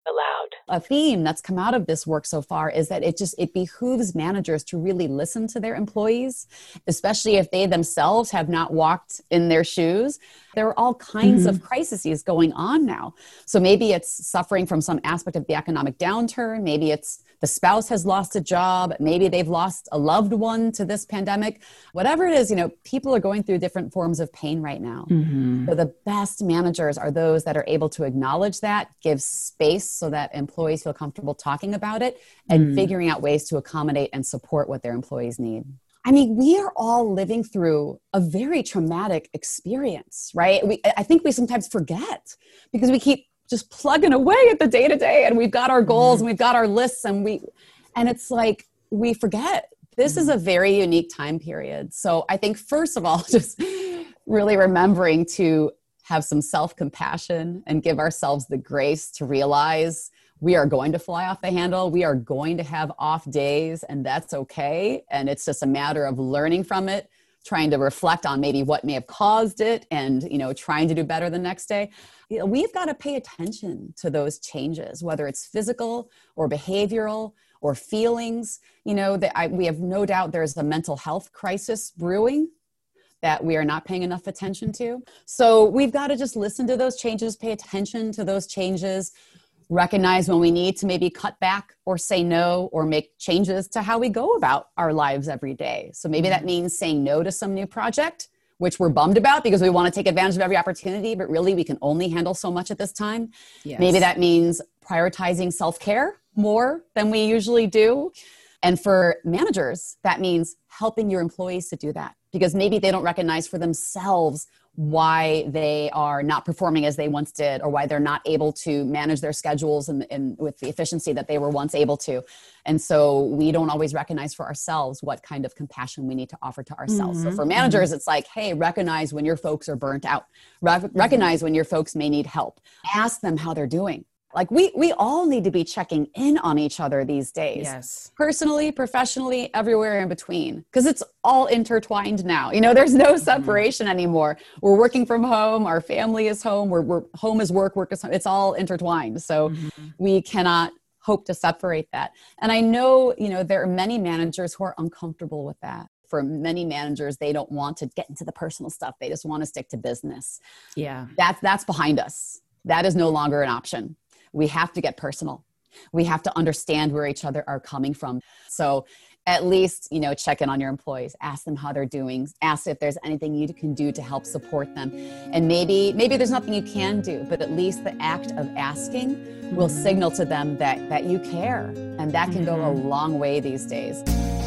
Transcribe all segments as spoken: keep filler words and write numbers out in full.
Aloud. A theme that's come out of this work so far is that it just, it behooves managers to really listen to their employees, especially if they themselves have not walked in their shoes. There are all kinds mm-hmm. of crises going on now. So maybe it's suffering from some aspect of the economic downturn. Maybe it's the spouse has lost a job. Maybe they've lost a loved one to this pandemic. Whatever it is, you know, people are going through different forms of pain right now. Mm-hmm. So the best managers are those that are able to acknowledge that, give space so that employees feel comfortable talking about it and mm. figuring out ways to accommodate and support what their employees need. I mean, we are all living through a very traumatic experience, right? We, I think we sometimes forget because we keep just plugging away at the day to day and we've got our goals mm-hmm. and we've got our lists and we, and it's like, we forget this mm-hmm. is a very unique time period. So I think first of all, just really remembering to have some self-compassion and give ourselves the grace to realize we are going to fly off the handle. We are going to have off days and that's okay. And it's just a matter of learning from it, trying to reflect on maybe what may have caused it and, you know, trying to do better the next day. You know, we've got to pay attention to those changes, whether it's physical or behavioral or feelings. You know, that I, we have no doubt there's a mental health crisis brewing that we are not paying enough attention to. So we've got to just listen to those changes, pay attention to those changes, recognize when we need to maybe cut back or say no or make changes to how we go about our lives every day. So maybe that means saying no to some new project, which we're bummed about because we want to take advantage of every opportunity, but really we can only handle so much at this time. Yes. Maybe that means prioritizing self-care more than we usually do. And for managers, that means helping your employees to do that because maybe they don't recognize for themselves why they are not performing as they once did, or why they're not able to manage their schedules and, and with the efficiency that they were once able to. And so we don't always recognize for ourselves what kind of compassion we need to offer to ourselves. Mm-hmm. So for managers, mm-hmm. it's like, hey, recognize when your folks are burnt out. Re- mm-hmm. Recognize when your folks may need help. Ask them how they're doing. Like we we all need to be checking in on each other these days. Yes. Personally, professionally, everywhere in between, because it's all intertwined now. You know, there's no separation mm-hmm. anymore. We're working from home. Our family is home. We're, we're home is work, work is home. It's all intertwined. So mm-hmm. we cannot hope to separate that. And I know, you know, there are many managers who are uncomfortable with that. For many managers, they don't want to get into the personal stuff. They just want to stick to business. Yeah. That's, that's behind us. That is no longer an option. We have to get personal. We have to understand where each other are coming from. So at least, you know, check in on your employees, ask them how they're doing, ask if there's anything you can do to help support them. And maybe, maybe there's nothing you can do, but at least the act of asking will signal to them that, that you care. And that can go a long way these days.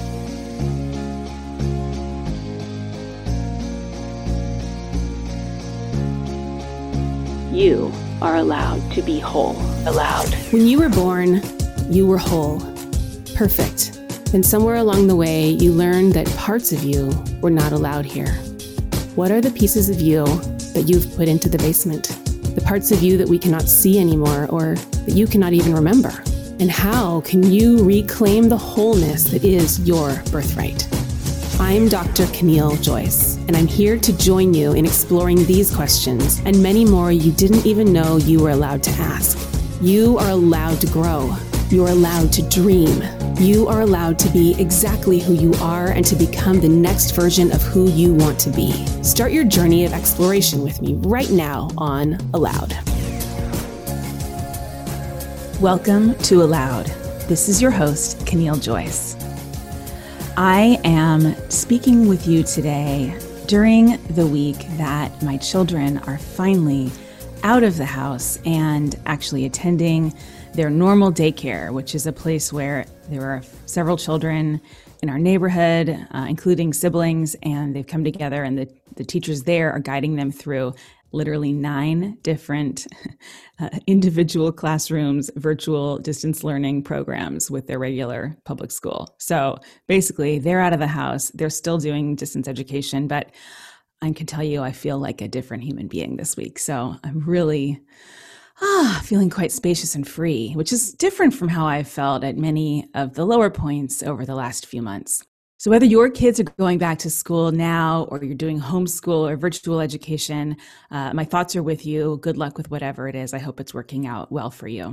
You are allowed to be whole. Allowed. When you were born, you were whole. Perfect. Then somewhere along the way, you learned that parts of you were not allowed here. What are the pieces of you that you've put into the basement? The parts of you that we cannot see anymore or that you cannot even remember? And how can you reclaim the wholeness that is your birthright? I'm Doctor Camille Joyce, and I'm here to join you in exploring these questions and many more you didn't even know you were allowed to ask. You are allowed to grow. You are allowed to dream. You are allowed to be exactly who you are and to become the next version of who you want to be. Start your journey of exploration with me right now on Allowed. Welcome to Allowed. This is your host, Camille Joyce. I am speaking with you today during the week that my children are finally out of the house and actually attending their normal daycare, which is a place where there are several children in our neighborhood, uh, including siblings, and they've come together and the, the teachers there are guiding them through literally nine different uh, individual classrooms, virtual distance learning programs with their regular public school. So basically, they're out of the house. They're still doing distance education, but I can tell you I feel like a different human being this week. So I'm really ah, feeling quite spacious and free, which is different from how I've felt at many of the lower points over the last few months. So whether your kids are going back to school now or you're doing homeschool or virtual education, uh, my thoughts are with you. Good luck with whatever it is. I hope it's working out well for you.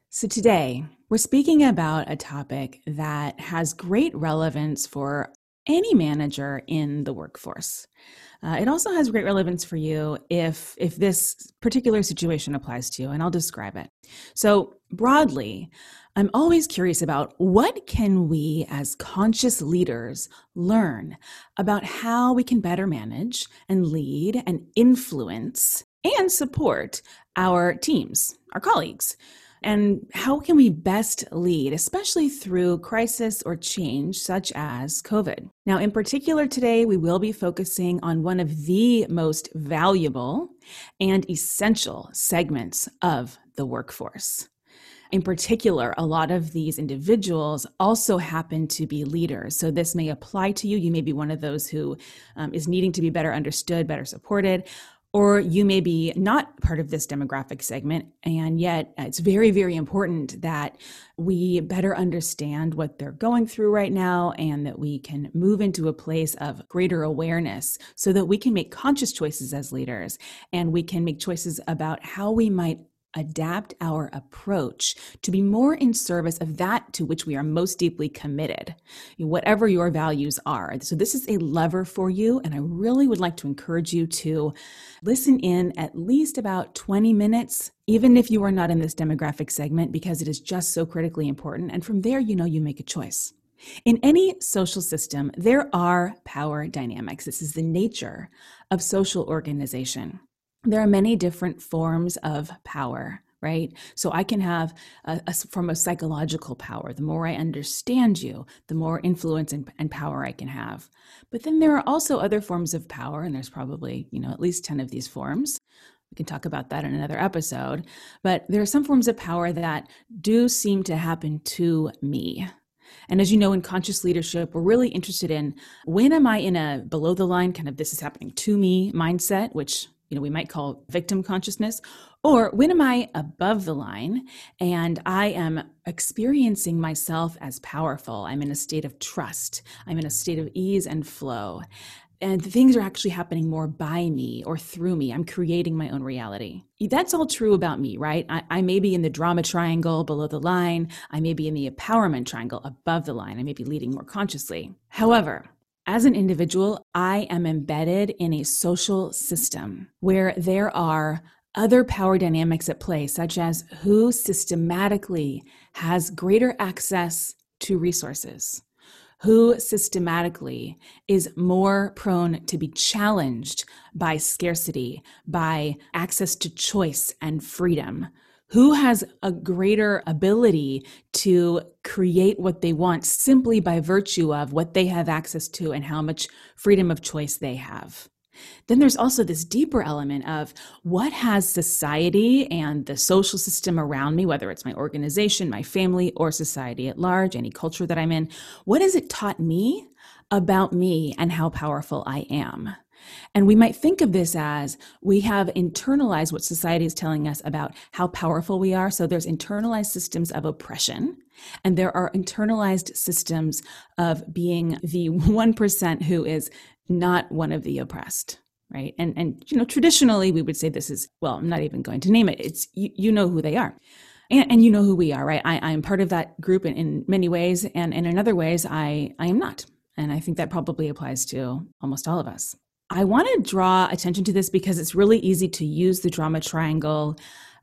So today, we're speaking about a topic that has great relevance for any manager in the workforce. Uh, it also has great relevance for you if, if this particular situation applies to you, and I'll describe it. So broadly, I'm always curious about what can we as conscious leaders learn about how we can better manage and lead and influence and support our teams, our colleagues. And how can we best lead, especially through crisis or change such as COVID? Now, in particular today, we will be focusing on one of the most valuable and essential segments of the workforce. In particular, a lot of these individuals also happen to be leaders. So this may apply to you. You may be one of those who um, is needing to be better understood, better supported. Or you may be not part of this demographic segment, and yet it's very, very important that we better understand what they're going through right now and that we can move into a place of greater awareness so that we can make conscious choices as leaders and we can make choices about how we might adapt our approach to be more in service of that to which we are most deeply committed, whatever your values are. So this is a lever for you, and I really would like to encourage you to listen in at least about twenty minutes, even if you are not in this demographic segment, because it is just so critically important. And from there, you know, you make a choice. In any social system, there are power dynamics. This is the nature of social organization. There are many different forms of power, right? So I can have a, a form of psychological power. The more I understand you, the more influence and, and power I can have. But then there are also other forms of power, and there's probably, you know, at least ten of these forms. We can talk about that in another episode. But there are some forms of power that do seem to happen to me. And as you know, in conscious leadership, we're really interested in when am I in a below the line, kind of this is happening to me mindset, which you know, we might call victim consciousness, or when am I above the line and I am experiencing myself as powerful? I'm in a state of trust. I'm in a state of ease and flow. And things are actually happening more by me or through me. I'm creating my own reality. That's all true about me, right? I, I may be in the drama triangle below the line. I may be in the empowerment triangle above the line. I may be leading more consciously. However, as an individual, I am embedded in a social system where there are other power dynamics at play, such as who systematically has greater access to resources, who systematically is more prone to be challenged by scarcity, by access to choice and freedom, who has a greater ability to create what they want simply by virtue of what they have access to and how much freedom of choice they have. Then there's also this deeper element of what has society and the social system around me, whether it's my organization, my family, or society at large, any culture that I'm in, what has it taught me about me and how powerful I am? And we might think of this as we have internalized what society is telling us about how powerful we are. So there's internalized systems of oppression, and there are internalized systems of being the one percent who is not one of the oppressed, right? And, and you know, traditionally we would say this is, well, I'm not even going to name it. It's, you, you know who they are. And, and you know who we are, right? I, I'm part of that group in, in many ways, and, and in other ways, I, I am not. And I think that probably applies to almost all of us. I want to draw attention to this because it's really easy to use the drama triangle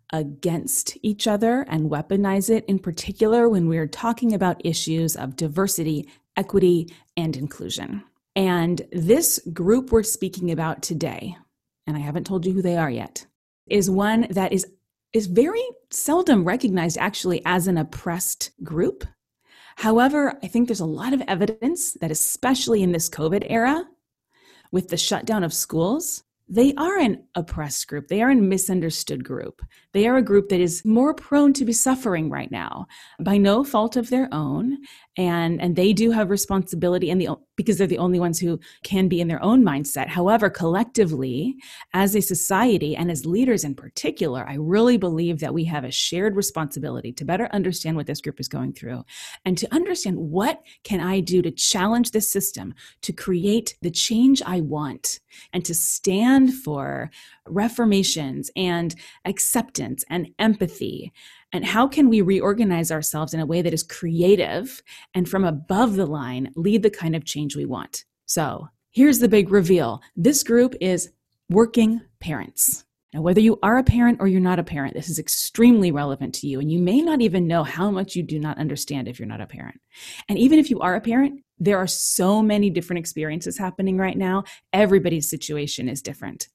against each other and weaponize it, in particular when we're talking about issues of diversity, equity, and inclusion. And this group we're speaking about today, and I haven't told you who they are yet, is one that is, is very seldom recognized actually as an oppressed group. However, I think there's a lot of evidence that especially in this COVID era, with the shutdown of schools, they are an oppressed group. They are a misunderstood group. They are a group that is more prone to be suffering right now by no fault of their own. And, and they do have responsibility and the, because they're the only ones who can be in their own mindset. However, collectively, as a society and as leaders in particular, I really believe that we have a shared responsibility to better understand what this group is going through and to understand what can I do to challenge this system, to create the change I want, and to stand for reformations and acceptance and empathy And how can we reorganize ourselves in a way that is creative and from above the line lead the kind of change we want? So here's the big reveal. This group is working parents. Now, whether you are a parent or you're not a parent, this is extremely relevant to you. And you may not even know how much you do not understand if you're not a parent. And even if you are a parent, there are so many different experiences happening right now. Everybody's situation is different.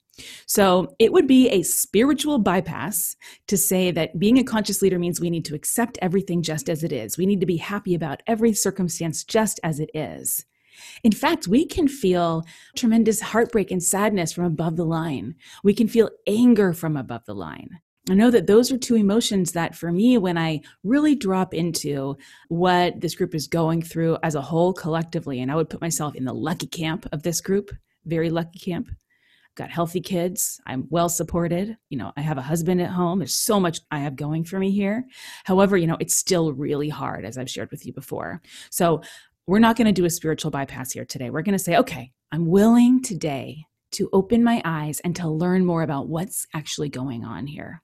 So it would be a spiritual bypass to say that being a conscious leader means we need to accept everything just as it is. We need to be happy about every circumstance just as it is. In fact, we can feel tremendous heartbreak and sadness from above the line. We can feel anger from above the line. I know that those are two emotions that for me, when I really drop into what this group is going through as a whole collectively, and I would put myself in the lucky camp of this group, very lucky camp. Got healthy kids. I'm well supported. You know, I have a husband at home. There's so much I have going for me here. However, you know, it's still really hard, as I've shared with you before. So we're not going to do a spiritual bypass here today. We're going to say, okay, I'm willing today to open my eyes and to learn more about what's actually going on here.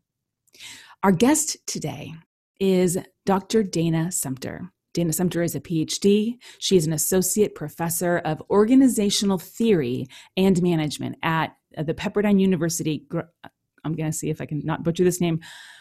Our guest today is Doctor Dana Sumter. Dana Sumter is a P H D. She is an associate professor of organizational theory and management at the Pepperdine University. I'm going to see if I can not butcher this name,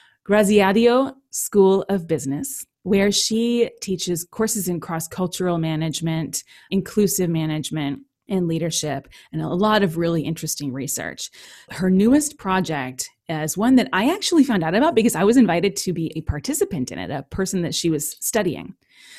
Graziadio School of Business, where she teaches courses in cross-cultural management, inclusive management, and leadership, and a lot of really interesting research. Her newest project is one that I actually found out about because I was invited to be a participant in it, a person that she was studying.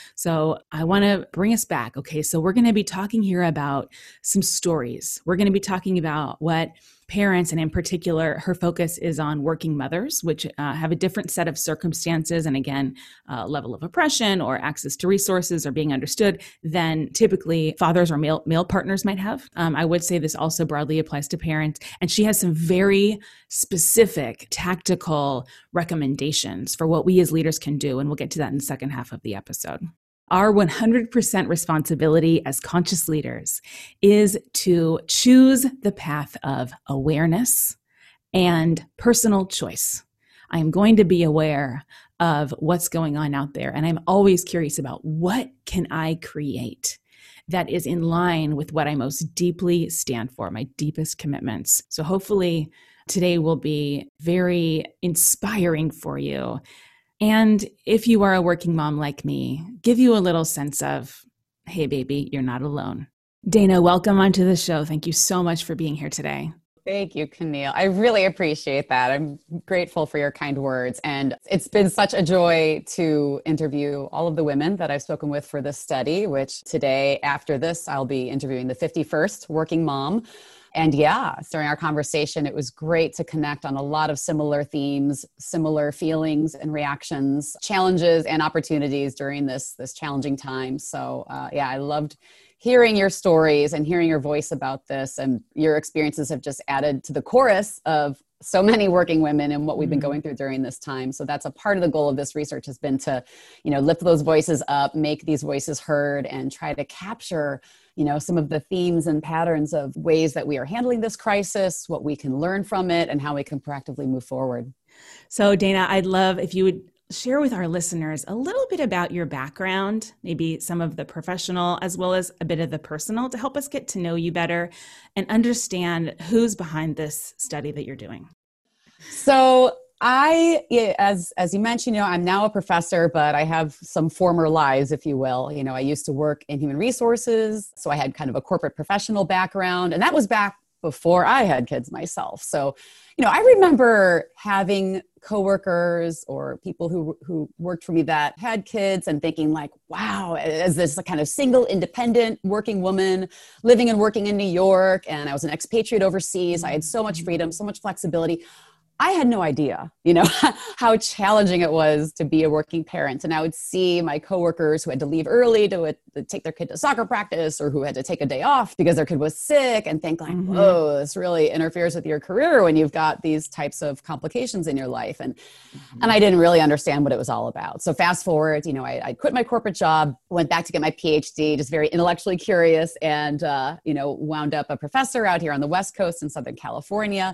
So I want to bring us back. Okay, so we're going to be talking here about some stories. We're going to be talking about what parents, and in particular, her focus is on working mothers, which uh, have a different set of circumstances and again, uh, level of oppression or access to resources or being understood than typically fathers or male male partners might have. Um, I would say this also broadly applies to parents. And she has some very specific tactical recommendations for what we as leaders can do. And we'll get to that in the second half of the episode. Our one hundred percent responsibility as conscious leaders is to choose the path of awareness and personal choice. I am going to be aware of what's going on out there, and I'm always curious about what can I create that is in line with what I most deeply stand for, my deepest commitments. So hopefully today will be very inspiring for you. And if you are a working mom like me, give you a little sense of, hey, baby, you're not alone. Dana, welcome onto the show. Thank you so much for being here today. Thank you, Camille. I really appreciate that. I'm grateful for your kind words. And it's been such a joy to interview all of the women that I've spoken with for this study, which today, after this, I'll be interviewing the fifty-first working mom. And yeah, during our conversation, it was great to connect on a lot of similar themes, similar feelings and reactions, challenges and opportunities during this, this challenging time. So uh, yeah, I loved hearing your stories and hearing your voice about this, and your experiences have just added to the chorus of so many working women and what we've been going through during this time. So that's a part of the goal of this research, has been to, you know, lift those voices up, make these voices heard, and try to capture, you know, some of the themes and patterns of ways that we are handling this crisis, what we can learn from it, and how we can proactively move forward. So Dana, I'd love if you would share with our listeners a little bit about your background, maybe some of the professional as well as a bit of the personal, to help us get to know you better and understand who's behind this study that you're doing. So I, as as you mentioned, you know, I'm now a professor, but I have some former lives, if you will. You know, I used to work in human resources, so I had kind of a corporate professional background, and that was back before I had kids myself. So, you know, I remember having coworkers or people who who worked for me that had kids and thinking like, wow, as this kind of single, independent working woman living and working in New York, and I was an expatriate overseas. I had so much freedom, so much flexibility. I had no idea, you know, how challenging it was to be a working parent. And I would see my coworkers who had to leave early to, to take their kid to soccer practice, or who had to take a day off because their kid was sick, and think like, mm-hmm. whoa, this really interferes with your career when you've got these types of complications in your life. And, mm-hmm. and I didn't really understand what it was all about. So fast forward, you know, I, I quit my corporate job, went back to get my P H D, just very intellectually curious, and, uh, you know, wound up a professor out here on the West Coast in Southern California.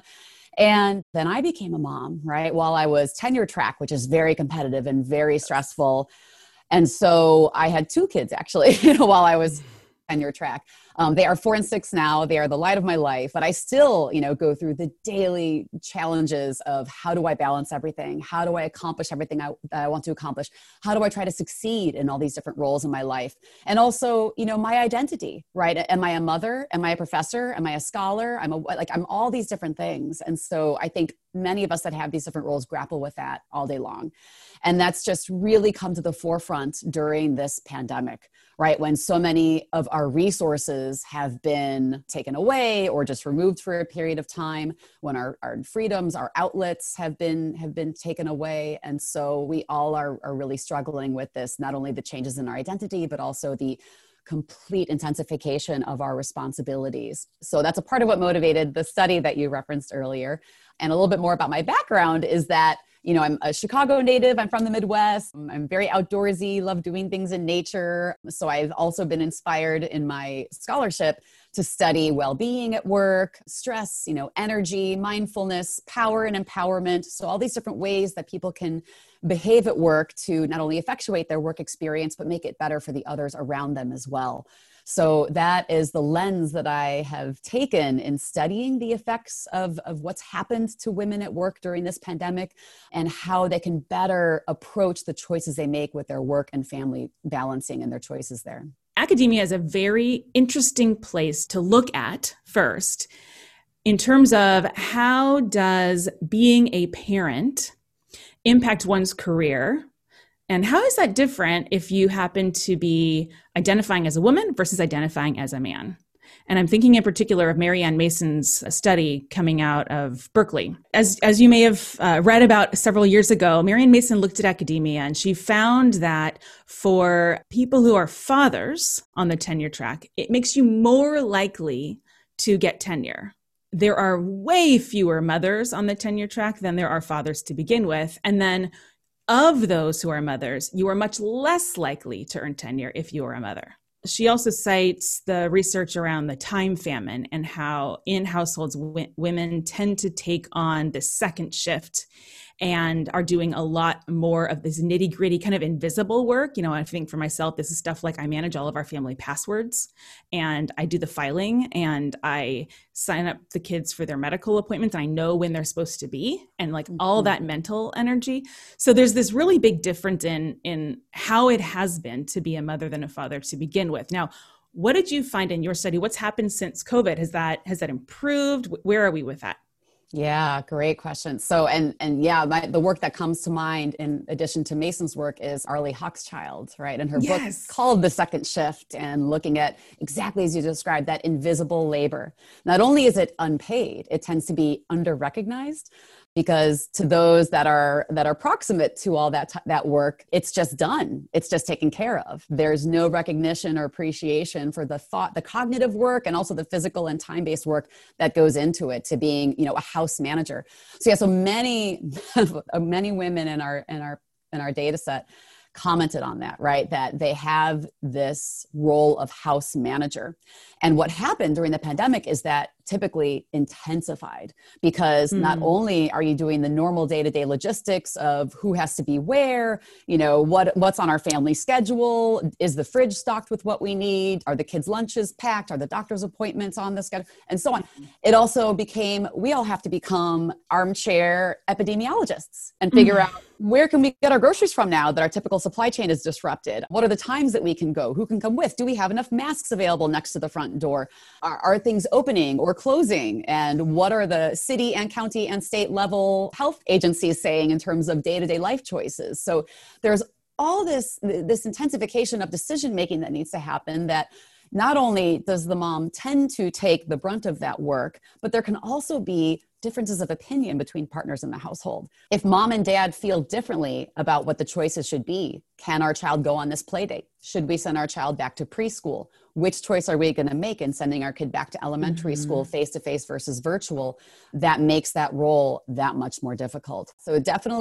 And then I became a mom, right? While I was tenure track, which is very competitive and very stressful. And so I had two kids actually, you know, while I was tenure track. Um, they are four and six now. They are the light of my life, but I still, you know, go through the daily challenges of how do I balance everything? How do I accomplish everything I, that I want to accomplish? How do I try to succeed in all these different roles in my life? And also, you know, my identity, right? Am I a mother? Am I a professor? Am I a scholar? I'm a, like, I'm all these different things. And so I think many of us that have these different roles grapple with that all day long. And that's just really come to the forefront during this pandemic, right? When so many of our resources have been taken away or just removed for a period of time, when our, our freedoms, our outlets have been have been taken away. And so we all are, are really struggling with this, not only the changes in our identity, but also the complete intensification of our responsibilities. So that's a part of what motivated the study that you referenced earlier. And a little bit more about my background is that, you know, I'm a Chicago native. I'm from the Midwest. I'm very outdoorsy, love doing things in nature. So I've also been inspired in my scholarship to study well-being at work, stress, you know, energy, mindfulness, power and empowerment. So all these different ways that people can behave at work to not only effectuate their work experience, but make it better for the others around them as well. So that is the lens that I have taken in studying the effects of, of what's happened to women at work during this pandemic and how they can better approach the choices they make with their work and family balancing and their choices there. Academia is a very interesting place to look at first in terms of how does being a parent impact one's career. And how is that different if you happen to be identifying as a woman versus identifying as a man? And I'm thinking in particular of Marianne Mason's study coming out of Berkeley. As, as you may have uh, read about several years ago, Marianne Mason looked at academia and she found that for people who are fathers on the tenure track, it makes you more likely to get tenure. There are way fewer mothers on the tenure track than there are fathers to begin with. And then of those who are mothers, you are much less likely to earn tenure if you are a mother. She also cites the research around the time famine and how in households, w- women tend to take on the second shift and are doing a lot more of this nitty gritty kind of invisible work. You know, I think for myself, this is stuff like I manage all of our family passwords and I do the filing and I sign up the kids for their medical appointments. And I know when they're supposed to be and like mm-hmm. all that mental energy. So there's this really big difference in, in how it has been to be a mother than a father to begin with. Now, what did you find in your study? What's happened since COVID? Has that, has that improved? Where are we with that? Yeah, great question. So, and and yeah, my, the work that comes to mind in addition to Mason's work is Arlie Hochschild, right? And her yes. book called The Second Shift and looking at exactly as you described, that invisible labor. Not only is it unpaid, it tends to be under-recognized because to those that are that are proximate to all that t- that work, it's just done. It's just taken care of. There's no recognition or appreciation for the thought, the cognitive work, and also the physical and time-based work that goes into it to being, you know, a house manager. So yeah, so many many women in our in our in our data set commented on that, right? That they have this role of house manager. And what happened during the pandemic is that typically intensified because mm. not only are you doing the normal day-to-day logistics of who has to be where, you know, what what's on our family schedule, is the fridge stocked with what we need, are the kids' lunches packed, are the doctor's appointments on the schedule, and so on. It also became, we all have to become armchair epidemiologists and figure mm. out where can we get our groceries from now that our typical supply chain is disrupted? What are the times that we can go? Who can come with? Do we have enough masks available next to the front door? Are, are things opening or closing? And what are the city and county and state level health agencies saying in terms of day-to-day life choices? So there's all this, this intensification of decision-making that needs to happen that not only does the mom tend to take the brunt of that work, but there can also be differences of opinion between partners in the household. If mom and dad feel differently about what the choices should be, can our child go on this play date? Should we send our child back to preschool? Which choice are we going to make in sending our kid back to elementary mm-hmm. school face-to-face versus virtual? That makes that role that much more difficult. So it definitely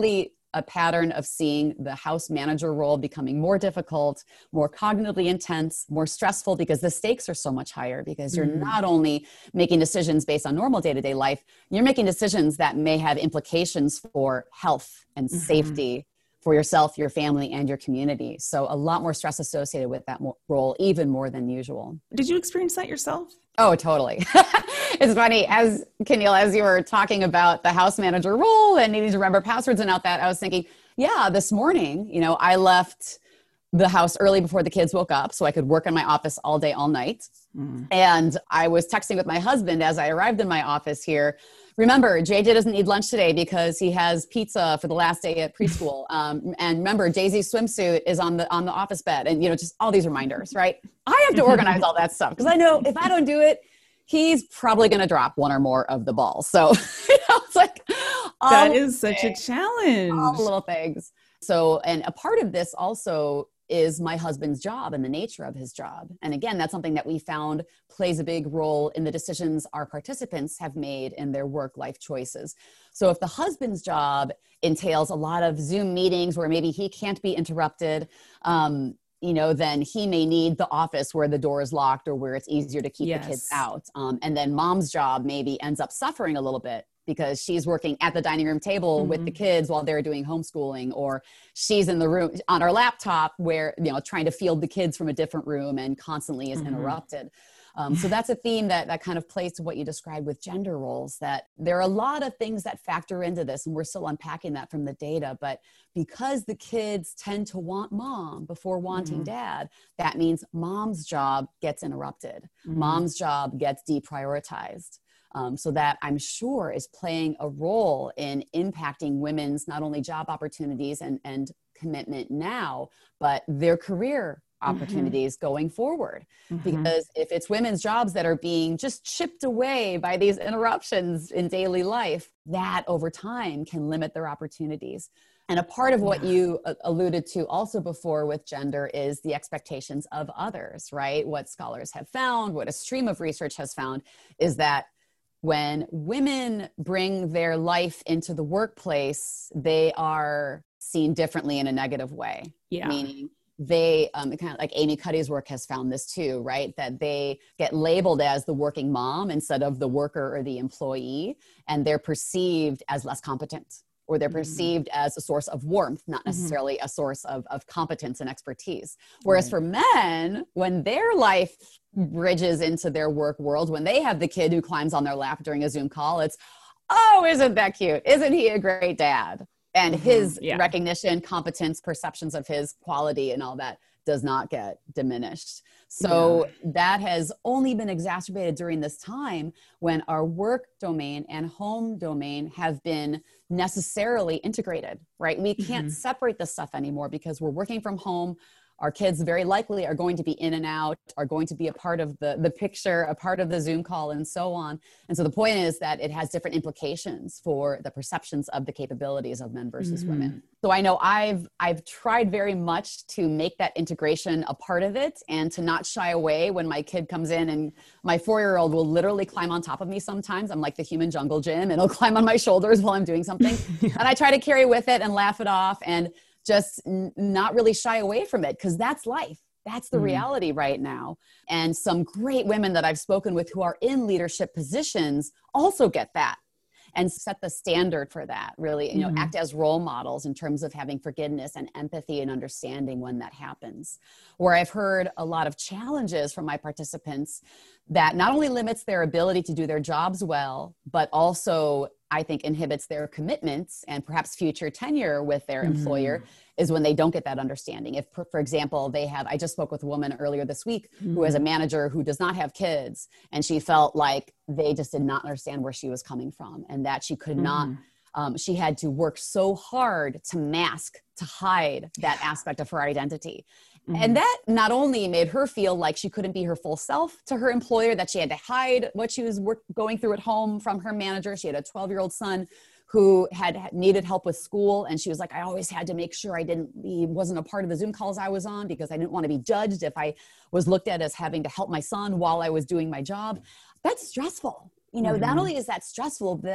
a pattern of seeing the house manager role becoming more difficult, more cognitively intense, more stressful, because the stakes are so much higher, because you're mm. not only making decisions based on normal day-to-day life, you're making decisions that may have implications for health and mm-hmm. safety for yourself, your family, and your community. So a lot more stress associated with that mo- role, even more than usual. Did you experience that yourself? Oh, totally. It's funny, as Keneal, as you were talking about the house manager role and needing to remember passwords and all that, I was thinking, yeah, this morning, you know, I left the house early before the kids woke up so I could work in my office all day, all night. Mm. And I was texting with my husband as I arrived in my office here. Remember, J J doesn't need lunch today because he has pizza for the last day at preschool. Um, and remember, Daisy's swimsuit is on the on the office bed. And, you know, just all these reminders, right? I have to organize all that stuff because I know if I don't do it, he's probably going to drop one or more of the balls. So, you know, it's like, that is such a challenge. All the little things. So, and a part of this also is my husband's job and the nature of his job. And again, that's something that we found plays a big role in the decisions our participants have made in their work-life choices. So if the husband's job entails a lot of Zoom meetings where maybe he can't be interrupted, um, you know, then he may need the office where the door is locked or where it's easier to keep yes. the kids out. Um, and then mom's job maybe ends up suffering a little bit because she's working at the dining room table mm-hmm. with the kids while they're doing homeschooling, or she's in the room on her laptop where, you know, trying to field the kids from a different room and constantly is mm-hmm. interrupted. Um, so that's a theme that, that kind of plays to what you described with gender roles, that there are a lot of things that factor into this, and we're still unpacking that from the data. But because the kids tend to want mom before wanting mm-hmm. dad, that means mom's job gets interrupted. Mm-hmm. Mom's job gets deprioritized. Um, so that I'm sure is playing a role in impacting women's not only job opportunities and, and commitment now, but their career opportunities mm-hmm. going forward. Mm-hmm. Because if it's women's jobs that are being just chipped away by these interruptions in daily life, that over time can limit their opportunities. And a part of what you alluded to also before with gender is the expectations of others, right? What scholars have found, what a stream of research has found, is that when women bring their life into the workplace, they are seen differently in a negative way. Yeah. Meaning they, um, kind of like Amy Cuddy's work has found this too, right? That they get labeled as the working mom instead of the worker or the employee, and they're perceived as less competent, or they're perceived mm-hmm. as a source of warmth, not necessarily mm-hmm. a source of, of competence and expertise. Whereas right. for men, when their life bridges into their work world, when they have the kid who climbs on their lap during a Zoom call, it's, oh, isn't that cute? Isn't he a great dad? And mm-hmm. his yeah. recognition, competence, perceptions of his quality and all that does not get diminished. So yeah. that has only been exacerbated during this time when our work domain and home domain have been necessarily integrated, right? We can't mm-hmm. separate this stuff anymore because we're working from home. Our kids very likely are going to be in and out, are going to be a part of the, the picture, a part of the Zoom call, and so on. And so the point is that it has different implications for the perceptions of the capabilities of men versus mm-hmm. women. So I know I've I've tried very much to make that integration a part of it and to not shy away when my kid comes in, and my four-year-old will literally climb on top of me sometimes. I'm like the human jungle gym, and he'll climb on my shoulders while I'm doing something. yeah. And I try to carry with it and laugh it off and just n- not really shy away from it, because that's life. That's the mm. reality right now. And some great women that I've spoken with who are in leadership positions also get that and set the standard for that, really, you know, mm-hmm. act as role models in terms of having forgiveness and empathy and understanding when that happens. Where I've heard a lot of challenges from my participants that not only limits their ability to do their jobs well, but also I think inhibits their commitments and perhaps future tenure with their mm-hmm. employer, is when they don't get that understanding. If, for example, they have, I just spoke with a woman earlier this week mm-hmm. who has a manager who does not have kids, and she felt like they just did not understand where she was coming from, and that she could mm-hmm. not, um, she had to work so hard to mask, to hide that aspect of her identity. Mm-hmm. And that not only made her feel like she couldn't be her full self to her employer, that she had to hide what she was work- going through at home from her manager. She had a twelve-year-old son who had needed help with school. And she was like, I always had to make sure I didn't be, wasn't a part of the Zoom calls I was on, because I didn't want to be judged if I was looked at as having to help my son while I was doing my job. That's stressful. You know, mm-hmm. not only is that stressful, that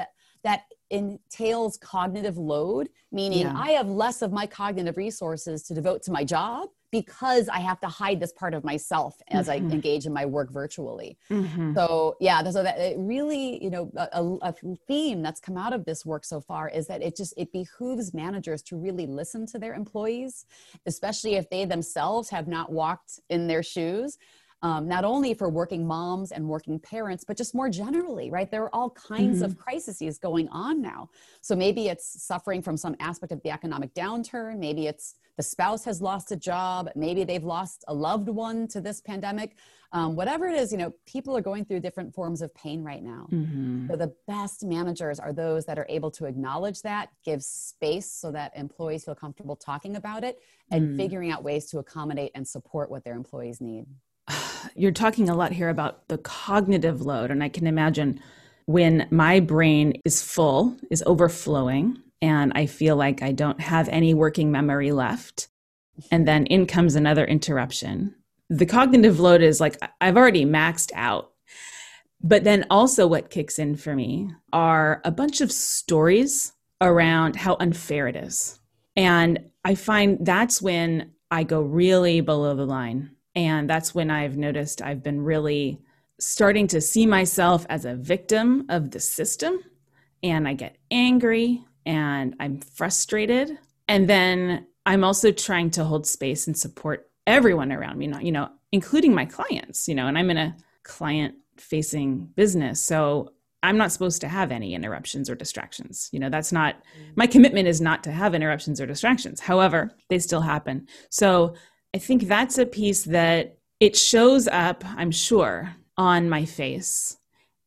that entails cognitive load, meaning Yeah. I have less of my cognitive resources to devote to my job because I have to hide this part of myself as Mm-hmm. I engage in my work virtually. Mm-hmm. So yeah, so that it really, you know, a, a theme that's come out of this work so far is that it just, it behooves managers to really listen to their employees, especially if they themselves have not walked in their shoes. Um, not only for working moms and working parents, but just more generally, right? There are all kinds Mm-hmm. of crises going on now. So maybe it's suffering from some aspect of the economic downturn. Maybe it's the spouse has lost a job. Maybe they've lost a loved one to this pandemic. Um, whatever it is, you know, people are going through different forms of pain right now. Mm-hmm. So the best managers are those that are able to acknowledge that, give space so that employees feel comfortable talking about it, and Mm. figuring out ways to accommodate and support what their employees need. You're talking a lot here about the cognitive load. And I can imagine when my brain is full, is overflowing, and I feel like I don't have any working memory left, and then in comes another interruption. The cognitive load is like, I've already maxed out. But then also what kicks in for me are a bunch of stories around how unfair it is. And I find that's when I go really below the line. And that's when I've noticed I've been really starting to see myself as a victim of the system. And I get angry and I'm frustrated. And then I'm also trying to hold space and support everyone around me, you know, including my clients, you know, and I'm in a client-facing business. So I'm not supposed to have any interruptions or distractions. You know, that's not, my commitment is not to have interruptions or distractions. However, they still happen. So I think that's a piece that it shows up, I'm sure, on my face,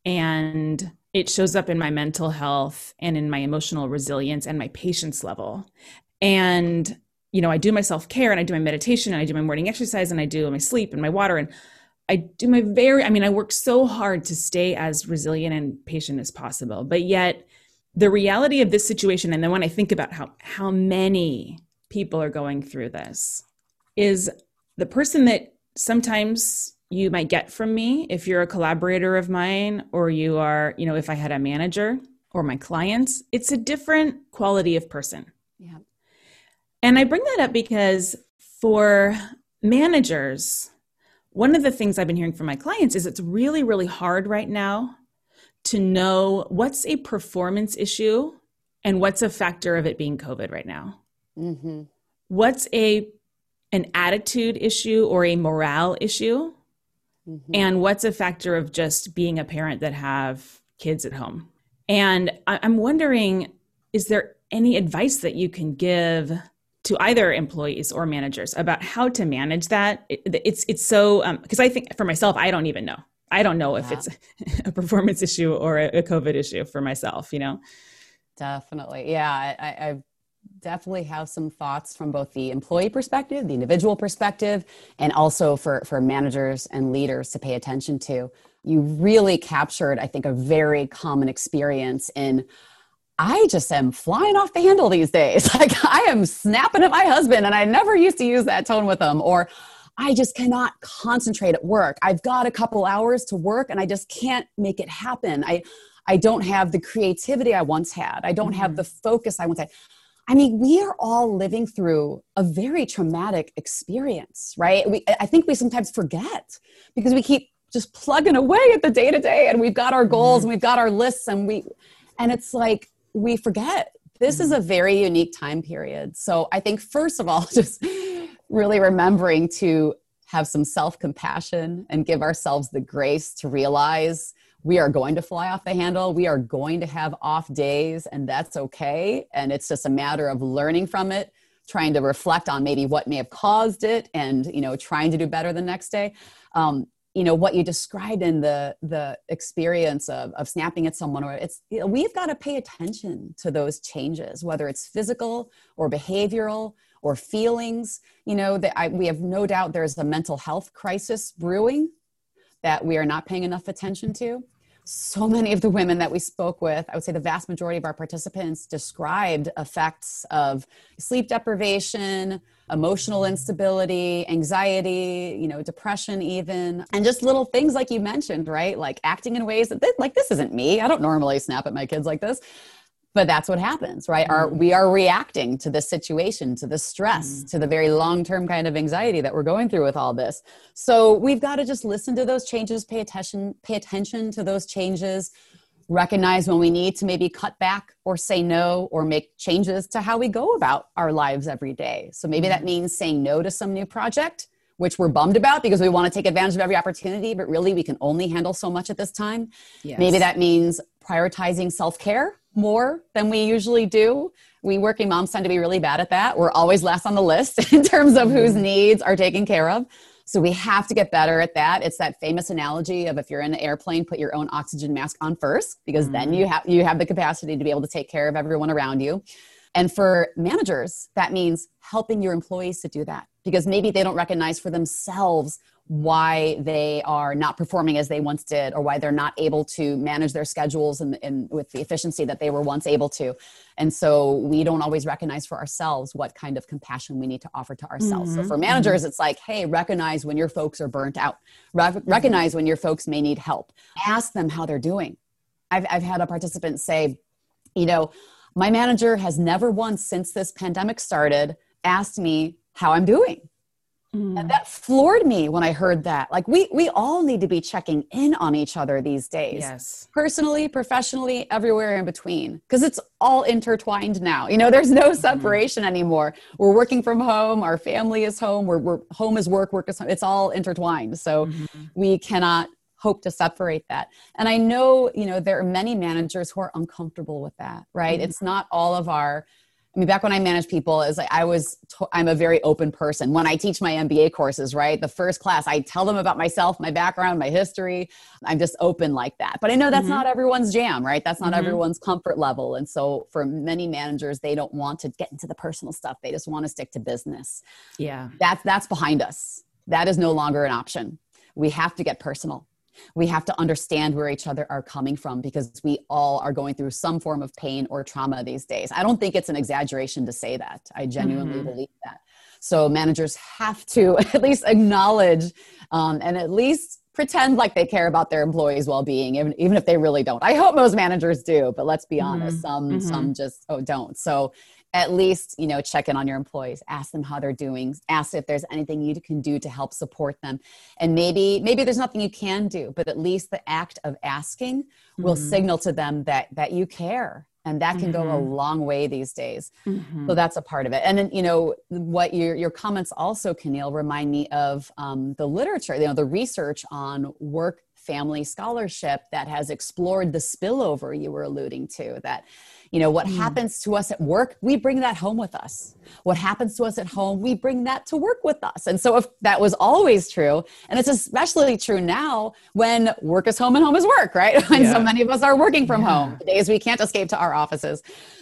and it shows up in my mental health and in my emotional resilience and my patience level. And, you know, I do my self-care and I do my meditation and I do my morning exercise and I do my sleep and my water. And I do my very, I mean, I work so hard to stay as resilient and patient as possible. But yet the reality of this situation, and then when I think about how, how many people are going through this, is the person that sometimes you might get from me if you're a collaborator of mine, or you are, you know, if I had a manager or my clients, it's a different quality of person. Yeah. And I bring that up because for managers, one of the things I've been hearing from my clients is it's really, really hard right now to know what's a performance issue and what's a factor of it being COVID right now. Mm-hmm. What's a an attitude issue or a morale issue, mm-hmm. and what's a factor of just being a parent that have kids at home. And I, I'm wondering, is there any advice that you can give to either employees or managers about how to manage that? It, it's it's so, um, because I think for myself, I don't even know. I don't know if Yeah. it's a performance issue or a, a COVID issue for myself, you know? Definitely. Yeah. I, I've definitely have some thoughts from both the employee perspective, the individual perspective, and also for, for managers and leaders to pay attention to. You really captured, I think, a very common experience in, I just am flying off the handle these days. Like I am snapping at my husband and I never used to use that tone with him. Or I just cannot concentrate at work. I've got a couple hours to work and I just can't make it happen. I, I don't have the creativity I once had. I don't mm-hmm. have the focus I once had. I mean, we are all living through a very traumatic experience, right? We, I think we sometimes forget because we keep just plugging away at the day to day, and we've got our goals mm-hmm. and we've got our lists, and we, and it's like we forget this mm-hmm. is a very unique time period. So I think first of all, just really remembering to have some self-compassion and give ourselves the grace to realize we are going to fly off the handle. We are going to have off days, and that's okay. And it's just a matter of learning from it, trying to reflect on maybe what may have caused it, and, you know, trying to do better the next day. Um, you know, what you described in the the experience of, of snapping at someone, or it's, you know, we've got to pay attention to those changes, whether it's physical or behavioral or feelings. You know, that I, we have no doubt there's a mental health crisis brewing that we are not paying enough attention to. So many of the women that we spoke with, I would say the vast majority of our participants described effects of sleep deprivation, emotional instability, anxiety, you know, depression even, and just little things like you mentioned, right? Like acting in ways that, like, this isn't me. I don't normally snap at my kids like this. But that's what happens, right? Mm. Our, we are reacting to this situation, to the stress, mm. to the very long-term kind of anxiety that we're going through with all this. So we've got to just listen to those changes, pay attention, pay attention to those changes, recognize when we need to maybe cut back or say no or make changes to how we go about our lives every day. So maybe mm. that means saying no to some new project, which we're bummed about because we want to take advantage of every opportunity, but really we can only handle so much at this time. Yes. Maybe that means prioritizing self-care more than we usually do. We working moms tend to be really bad at that. We're always last on the list in terms of mm-hmm. whose needs are taken care of. So we have to get better at that. It's that famous analogy of if you're in an airplane, put your own oxygen mask on first, because mm-hmm. then you have you have the capacity to be able to take care of everyone around you. And for managers, that means helping your employees to do that, because maybe they don't recognize for themselves why they are not performing as they once did, or why they're not able to manage their schedules and, and with the efficiency that they were once able to. And so we don't always recognize for ourselves what kind of compassion we need to offer to ourselves. Mm-hmm. So for managers, mm-hmm. it's like, hey, recognize when your folks are burnt out. Re- mm-hmm. Recognize when your folks may need help. Ask them how they're doing. I've, I've had a participant say, you know, my manager has never once since this pandemic started asked me how I'm doing. Mm. And that floored me when I heard that. Like we we all need to be checking in on each other these days. Yes. Personally, professionally, everywhere in between. Because it's all intertwined now. You know, there's no separation mm-hmm. anymore. We're working from home. Our family is home. We're, we're home is work, work is home. It's all intertwined. So mm-hmm. we cannot hope to separate that. And I know, you know, there are many managers who are uncomfortable with that, right? Mm-hmm. It's not all of our, I mean, back when I managed people, is like I was, to, I'm a very open person. When I teach my M B A courses, right? The first class, I tell them about myself, my background, my history. I'm just open like that. But I know that's mm-hmm. not everyone's jam, right? That's not mm-hmm. everyone's comfort level. And so for many managers, they don't want to get into the personal stuff. They just want to stick to business. Yeah. That's, that's behind us. That is no longer an option. We have to get personal. We have to understand where each other are coming from, because we all are going through some form of pain or trauma these days. I don't think it's an exaggeration to say that. I genuinely mm-hmm. believe that. So managers have to at least acknowledge um, and at least pretend like they care about their employees' well-being, even, even if they really don't. I hope most managers do, but let's be honest, mm-hmm. some, mm-hmm. some just oh, don't. So at least, you know, check in on your employees, ask them how they're doing, ask if there's anything you can do to help support them. And maybe, maybe there's nothing you can do, but at least the act of asking mm-hmm. will signal to them that, that you care. And that can mm-hmm. go a long way these days. Mm-hmm. So that's a part of it. And then, you know, what your, your comments also, Keneal, remind me of um, the literature, you know, the research on work family scholarship that has explored the spillover you were alluding to, that, you know, what mm. happens to us at work, we bring that home with us. What happens to us at home, we bring that to work with us. And so if that was always true, and it's especially true now when work is home and home is work, right? When yeah. so many of us are working from yeah. home, the days we can't escape to our offices.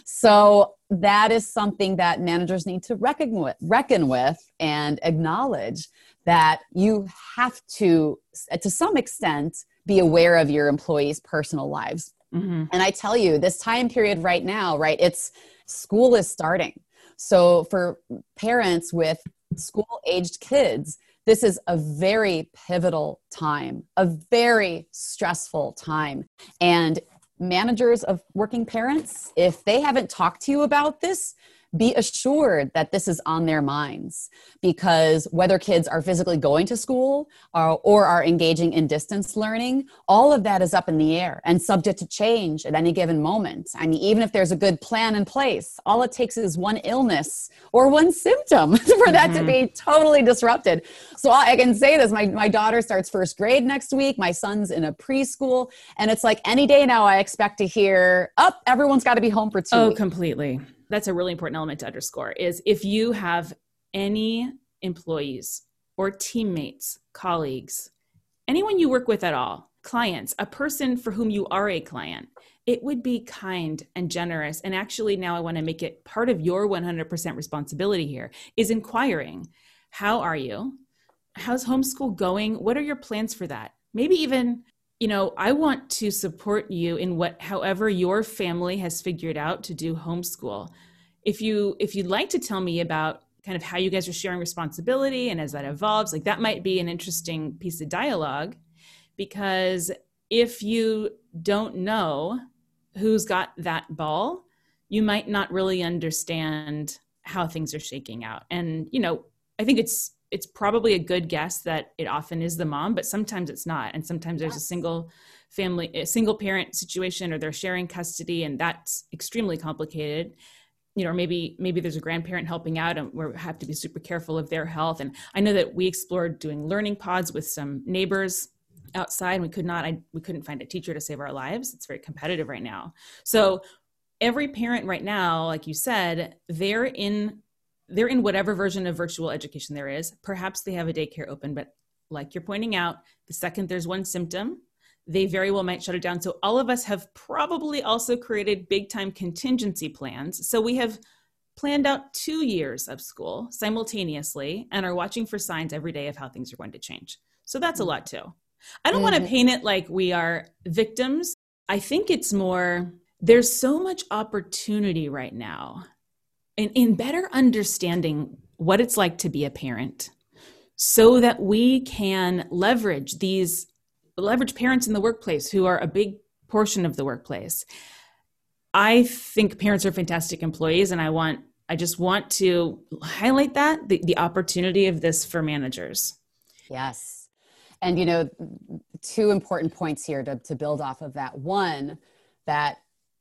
So that is something that managers need to reckon with, reckon with and acknowledge, that you have to, to some extent, be aware of your employees' personal lives. Mm-hmm. And I tell you, this time period right now, right, it's school is starting. So for parents with school-aged kids, this is a very pivotal time, a very stressful time. And managers of working parents, if they haven't talked to you about this, be assured that this is on their minds, because whether kids are physically going to school or, or are engaging in distance learning, all of that is up in the air and subject to change at any given moment. I mean, even if there's a good plan in place, all it takes is one illness or one symptom for that mm-hmm. to be totally disrupted. So I can say this, my, my daughter starts first grade next week. My son's in a preschool. And it's like any day now I expect to hear, oh, everyone's got to be home for two Oh, weeks. Completely. That's a really important element to underscore, is if you have any employees or teammates, colleagues, anyone you work with at all, clients, a person for whom you are a client, it would be kind and generous. And actually now I want to make it part of your one hundred percent responsibility here is inquiring, how are you? How's homeschool going? What are your plans for that? Maybe even, you know, I want to support you in what, however your family has figured out to do homeschool. If you, if you'd like to tell me about kind of how you guys are sharing responsibility, and as that evolves, like that might be an interesting piece of dialogue, because if you don't know who's got that ball, you might not really understand how things are shaking out. And, you know, I think it's it's probably a good guess that it often is the mom, but sometimes it's not. And sometimes there's yes. a single family, a single parent situation, or they're sharing custody, and that's extremely complicated. You know, or maybe maybe there's a grandparent helping out, and we have to be super careful of their health. And I know that we explored doing learning pods with some neighbors outside. We could not, I, we couldn't find a teacher to save our lives. It's very competitive right now. So every parent right now, like you said, they're in they're in whatever version of virtual education there is. Perhaps they have a daycare open, but like you're pointing out, the second there's one symptom, they very well might shut it down. So all of us have probably also created big time contingency plans. So we have planned out two years of school simultaneously and are watching for signs every day of how things are going to change. So that's a lot too. I don't mm-hmm. want to paint it like we are victims. I think it's more, there's so much opportunity right now in, in better understanding what it's like to be a parent, so that we can leverage these, leverage parents in the workplace who are a big portion of the workplace. I think parents are fantastic employees, and I want, I just want to highlight that, the, the opportunity of this for managers. Yes. And, you know, two important points here to, to build off of that. One, that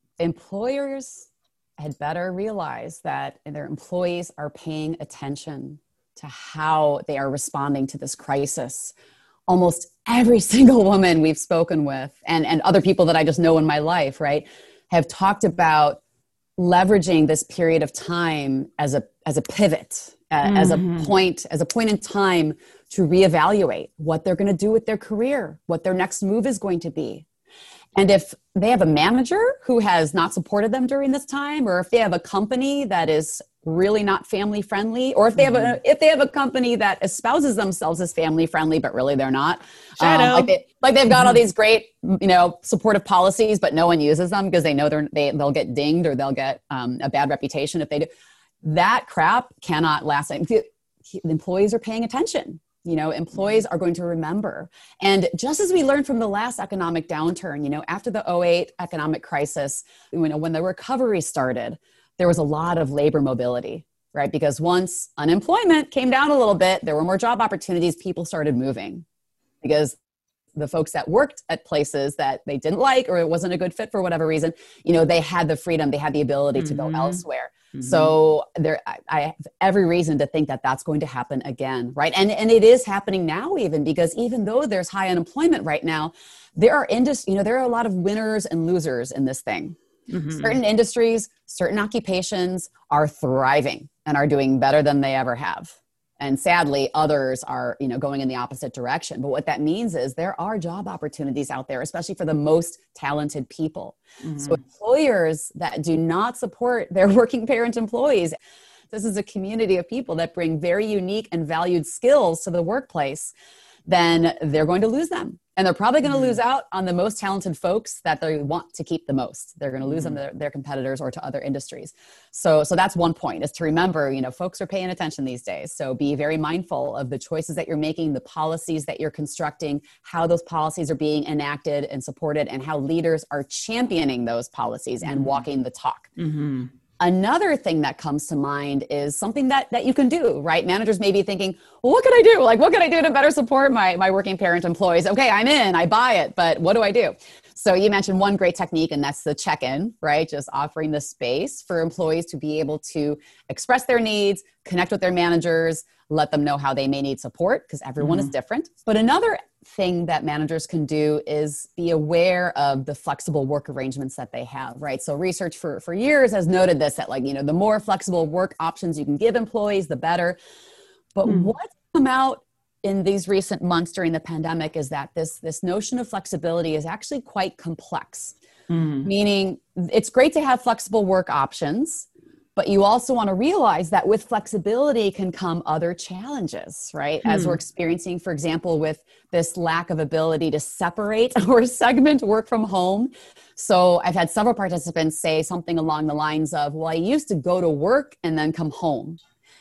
employers had better realize that their employees are paying attention to how they are responding to this crisis. Almost every single woman we've spoken with, and, and other people that I just know in my life, right, have talked about leveraging this period of time as a as a pivot, uh, mm-hmm. as a point, as a point in time to reevaluate what they're going to do with their career, what their next move is going to be. And if they have a manager who has not supported them during this time, or if they have a company that is really not family friendly, or if they have a if they have a company that espouses themselves as family friendly, but really they're not, um, like, they, like they've got all these great, you know, supportive policies, but no one uses them because they know they're they they'll get dinged, or they'll get um, a bad reputation if they do. That crap cannot last. The employees are paying attention. You know, employees are going to remember. And just as we learned from the last economic downturn, you know, after the oh eight economic crisis, you know, when the recovery started, there was a lot of labor mobility, right? Because once unemployment came down a little bit, there were more job opportunities, people started moving. Because the folks that worked at places that they didn't like, or it wasn't a good fit for whatever reason, you know, they had the freedom, they had the ability mm-hmm. to go elsewhere. Mm-hmm. So there, I, I have every reason to think that that's going to happen again, right? And and it is happening now, even because even though there's high unemployment right now, there are industries, you know, there are a lot of winners and losers in this thing. Mm-hmm. Certain industries, certain occupations are thriving and are doing better than they ever have. And sadly, others are, you know, going in the opposite direction. But what that means is there are job opportunities out there, especially for the most talented people. Mm-hmm. So employers that do not support their working parent employees, this is a community of people that bring very unique and valued skills to the workplace, then they're going to lose them. And they're probably going to mm-hmm. lose out on the most talented folks that they want to keep the most. They're going to lose mm-hmm. them to their, their competitors or to other industries. So, so that's one point, is to remember, you know, folks are paying attention these days. So be very mindful of the choices that you're making, the policies that you're constructing, how those policies are being enacted and supported, and how leaders are championing those policies mm-hmm. and walking the talk. Mm-hmm. Another thing that comes to mind is something that, that you can do, right? Managers may be thinking, well, what can I do? Like, what can I do to better support my, my working parent employees? Okay, I'm in, I buy it, but what do I do? So you mentioned one great technique, and that's the check-in, right? Just offering the space for employees to be able to express their needs, connect with their managers, let them know how they may need support, because everyone mm-hmm. is different. But another thing that managers can do is be aware of the flexible work arrangements that they have, right? So research for, for years has noted this, that, like, you know, the more flexible work options you can give employees, the better. But mm. what's come out in these recent months during the pandemic is that this, this notion of flexibility is actually quite complex, mm. meaning it's great to have flexible work options, but you also want to realize that with flexibility can come other challenges, right? Hmm. As we're experiencing, for example, with this lack of ability to separate or segment work from home. So I've had several participants say something along the lines of, well, I used to go to work and then come home.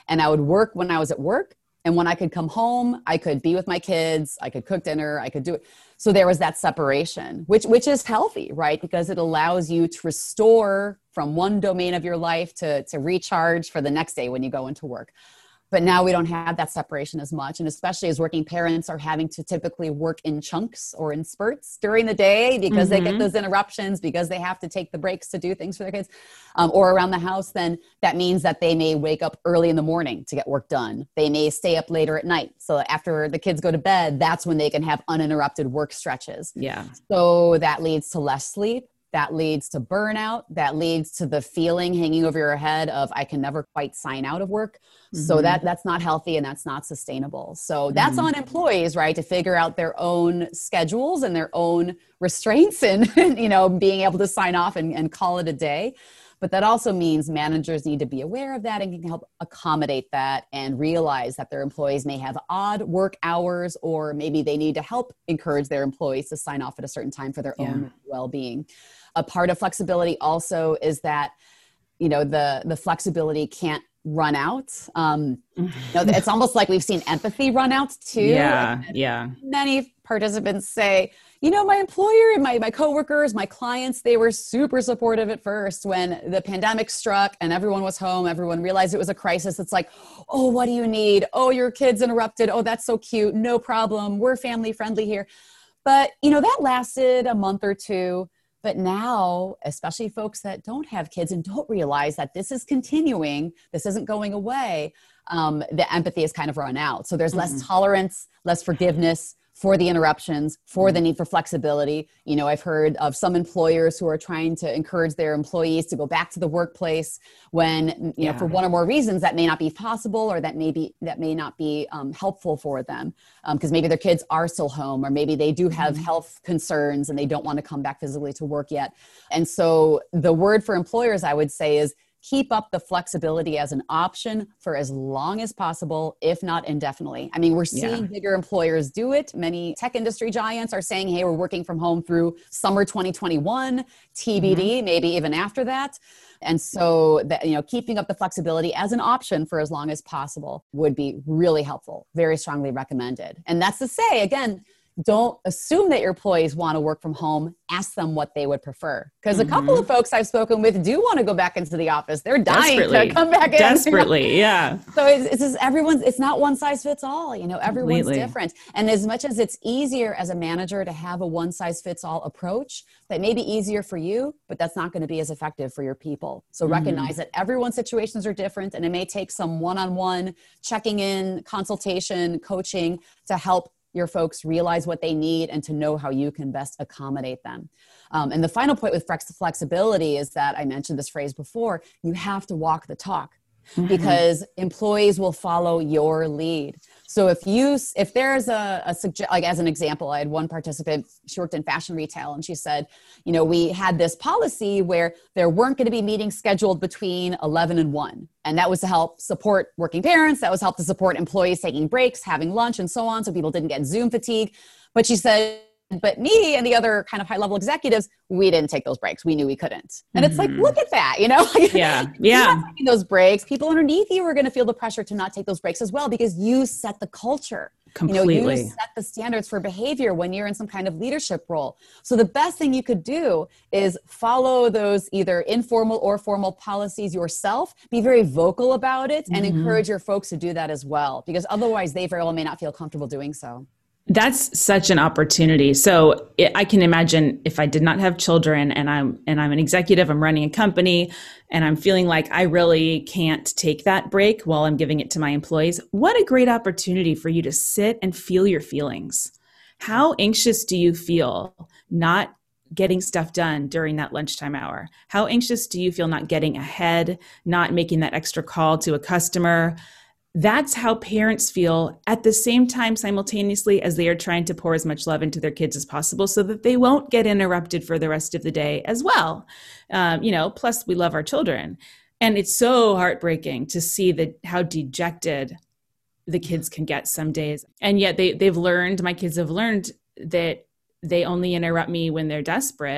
And I would work when I was at work. And when I could come home, I could be with my kids, I could cook dinner, I could do it. So there was that separation, which which is healthy, right? Because it allows you to restore from one domain of your life to, to recharge for the next day when you go into work. But now we don't have that separation as much. And especially as working parents are having to typically work in chunks or in spurts during the day because mm-hmm. they get those interruptions, because they have to take the breaks to do things for their kids um, or around the house, then that means that they may wake up early in the morning to get work done. They may stay up later at night. So after the kids go to bed, that's when they can have uninterrupted work stretches. Yeah. So that leads to less sleep. That leads to burnout. That leads to the feeling hanging over your head of, I can never quite sign out of work. Mm-hmm. So that that's not healthy and that's not sustainable. So that's mm-hmm. on employees, right? To figure out their own schedules and their own restraints and, you know, being able to sign off and, and call it a day. But that also means managers need to be aware of that and can help accommodate that and realize that their employees may have odd work hours, or maybe they need to help encourage their employees to sign off at a certain time for their yeah. own well-being. A part of flexibility also is that, you know, the, the flexibility can't run out. Um, you know, it's almost like we've seen empathy run out too. Yeah, yeah. Many participants say, you know, my employer and my, my coworkers, my clients, they were super supportive at first when the pandemic struck and everyone was home. Everyone realized it was a crisis. It's like, oh, what do you need? Oh, your kid's interrupted. Oh, that's so cute. No problem. We're family friendly here. But, you know, that lasted a month or two. But now, especially folks that don't have kids and don't realize that this is continuing, this isn't going away, um, the empathy has kind of run out. So there's mm-hmm. less tolerance, less forgiveness for the interruptions, for the need for flexibility. You know, I've heard of some employers who are trying to encourage their employees to go back to the workplace when, you know, yeah. for one or more reasons that may not be possible, or that may be, that may not be um, helpful for them. Because um, maybe their kids are still home, or maybe they do have mm-hmm. health concerns and they don't want to come back physically to work yet. And so the word for employers, I would say, is keep up the flexibility as an option for as long as possible, if not indefinitely. I mean, we're seeing yeah. bigger employers do it. Many tech industry giants are saying, hey, we're working from home through summer twenty twenty-one, T B D, mm-hmm. maybe even after that. And so that, you know, keeping up the flexibility as an option for as long as possible would be really helpful. Very strongly recommended. And that's to say, again, don't assume that your employees want to work from home. Ask them what they would prefer. Because mm-hmm. a couple of folks I've spoken with do want to go back into the office. They're dying to come back in. Desperately, yeah. So it's, it's just everyone's, it's not one size fits all. You know, everyone's Completely. different. And as much as it's easier as a manager to have a one size fits all approach, that may be easier for you, but that's not going to be as effective for your people. So mm-hmm. recognize that everyone's situations are different, and it may take some one-on-one checking in, consultation, coaching to help your folks realize what they need and to know how you can best accommodate them. Um, and the final point with flex- flexibility is that I mentioned this phrase before, you have to walk the talk. Mm-hmm. Because employees will follow your lead. So if you, if there's a, a suggest, like as an example, I had one participant, she worked in fashion retail, and she said, you know, we had this policy where there weren't going to be meetings scheduled between eleven and one. And that was to help support working parents. That was help to support employees taking breaks, having lunch, and so on. So people didn't get Zoom fatigue. But she said, but me and the other kind of high level executives, we didn't take those breaks. We knew we couldn't. And mm-hmm. it's like, look at that, you know? Yeah. Yeah. Taking those breaks, people underneath you are going to feel the pressure to not take those breaks as well, because you set the culture. Completely. You know, you set the standards for behavior when you're in some kind of leadership role. So the best thing you could do is follow those either informal or formal policies yourself, be very vocal about it, and mm-hmm. encourage your folks to do that as well, because otherwise they very well may not feel comfortable doing so. That's such an opportunity. So it, I can imagine if I did not have children and I'm and I'm an executive, I'm running a company, and I'm feeling like I really can't take that break while I'm giving it to my employees. What a great opportunity for you to sit and feel your feelings. How anxious do you feel not getting stuff done during that lunchtime hour? How anxious do you feel not getting ahead, not making that extra call to a customer? That's how parents feel at the same time simultaneously as they are trying to pour as much love into their kids as possible so that they won't get interrupted for the rest of the day as well. Um, you know, plus we love our children. And it's so heartbreaking to see that how dejected the kids can get some days. And yet they, they've learned, my kids have learned that they only interrupt me when they're desperate.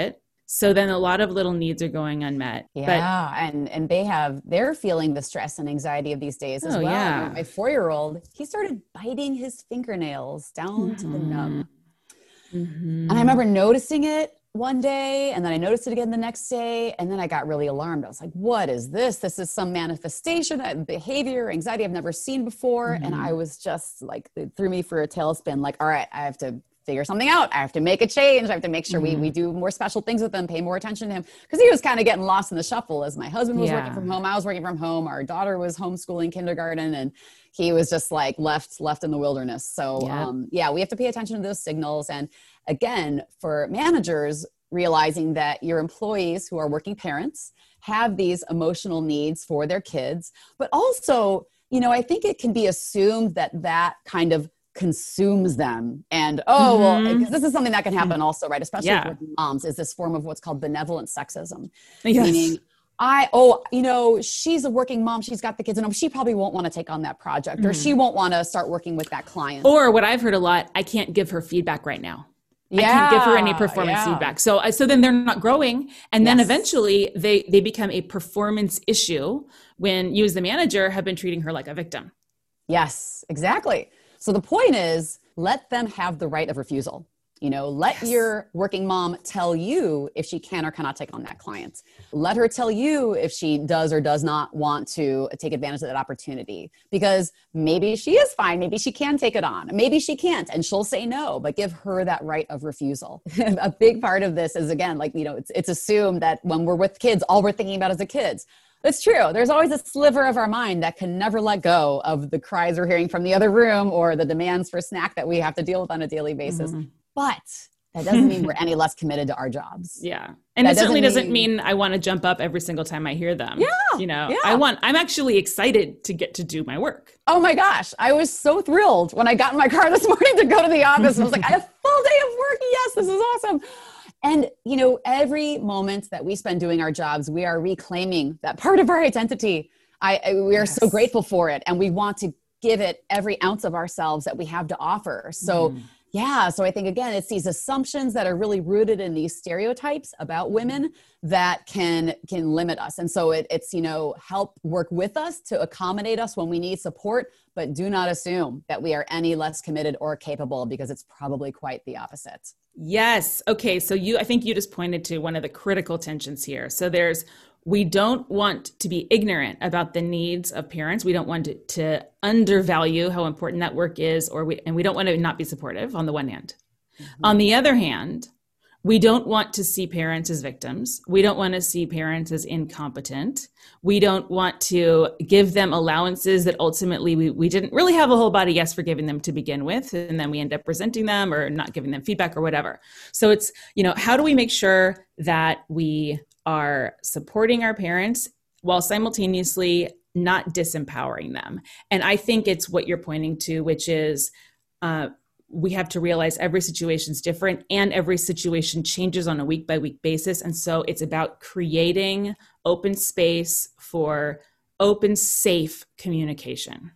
So then a lot of little needs are going unmet. Yeah. But, and, and they have, they're feeling the stress and anxiety of these days as oh, well. Yeah. My four-year-old, he started biting his fingernails down mm-hmm. to the nub. Mm-hmm. And I remember noticing it one day, and then I noticed it again the next day. And then I got really alarmed. I was like, what is this? This is some manifestation of behavior, anxiety I've never seen before. Mm-hmm. And I was just like, it threw me for a tailspin. Like, all right, I have to figure something out. I have to make a change. I have to make sure mm-hmm. we, we do more special things with him, pay more attention to him. Because he was kind of getting lost in the shuffle as my husband was yeah. working from home. I was working from home. Our daughter was homeschooling kindergarten, and he was just like left, left in the wilderness. So yeah. Um, yeah, we have to pay attention to those signals. And again, for managers, realizing that your employees who are working parents have these emotional needs for their kids, but also, you know, I think it can be assumed that that kind of consumes them. And, oh, mm-hmm. well, because this is something that can happen also, right? Especially yeah. with moms, is this form of what's called benevolent sexism. Yes. Meaning, I, oh, you know, she's a working mom. She's got the kids, and she probably won't want to take on that project, or mm-hmm. she won't want to start working with that client. Or what I've heard a lot, I can't give her feedback right now. Yeah, I can't give her any performance yeah. feedback. So, so then they're not growing. And then yes. eventually they, they become a performance issue when you as the manager have been treating her like a victim. Yes, exactly. So the point is, let them have the right of refusal. You know, let yes. your working mom tell you if she can or cannot take on that client. Let her tell you if she does or does not want to take advantage of that opportunity, because maybe she is fine. Maybe she can take it on. Maybe she can't, and she'll say no, but give her that right of refusal. A big part of this is, again, like, you know, it's, it's assumed that when we're with kids, all we're thinking about is the kids. It's true. There's always a sliver of our mind that can never let go of the cries we're hearing from the other room or the demands for snack that we have to deal with on a daily basis. Mm-hmm. But that doesn't mean we're any less committed to our jobs. Yeah. And that it certainly doesn't mean, doesn't mean I want to jump up every single time I hear them. Yeah. You know, yeah. I want, I'm actually excited to get to do my work. Oh my gosh. I was so thrilled when I got in my car this morning to go to the office. And I was like, I have a full day of work. Yes, this is awesome. And, you know, every moment that we spend doing our jobs, we are reclaiming that part of our identity. I, I we are yes. so grateful for it. And we want to give it every ounce of ourselves that we have to offer. So mm. Yeah. So I think, again, it's these assumptions that are really rooted in these stereotypes about women that can can limit us. And so it, it's, you know, help work with us to accommodate us when we need support, but do not assume that we are any less committed or capable, because it's probably quite the opposite. Yes. Okay. So you, I think you just pointed to one of the critical tensions here. So there's, we don't want to be ignorant about the needs of parents. We don't want to, to undervalue how important that work is, or we, and we don't want to not be supportive on the one hand. Mm-hmm. On the other hand, we don't want to see parents as victims. We don't want to see parents as incompetent. We don't want to give them allowances that ultimately we, we didn't really have a whole body yes for giving them to begin with. And then we end up resenting them or not giving them feedback or whatever. So it's, you know, how do we make sure that we are supporting our parents while simultaneously not disempowering them? And I think it's what you're pointing to, which is uh, we have to realize every situation is different and every situation changes on a week by week basis. And so it's about creating open space for open, safe communication.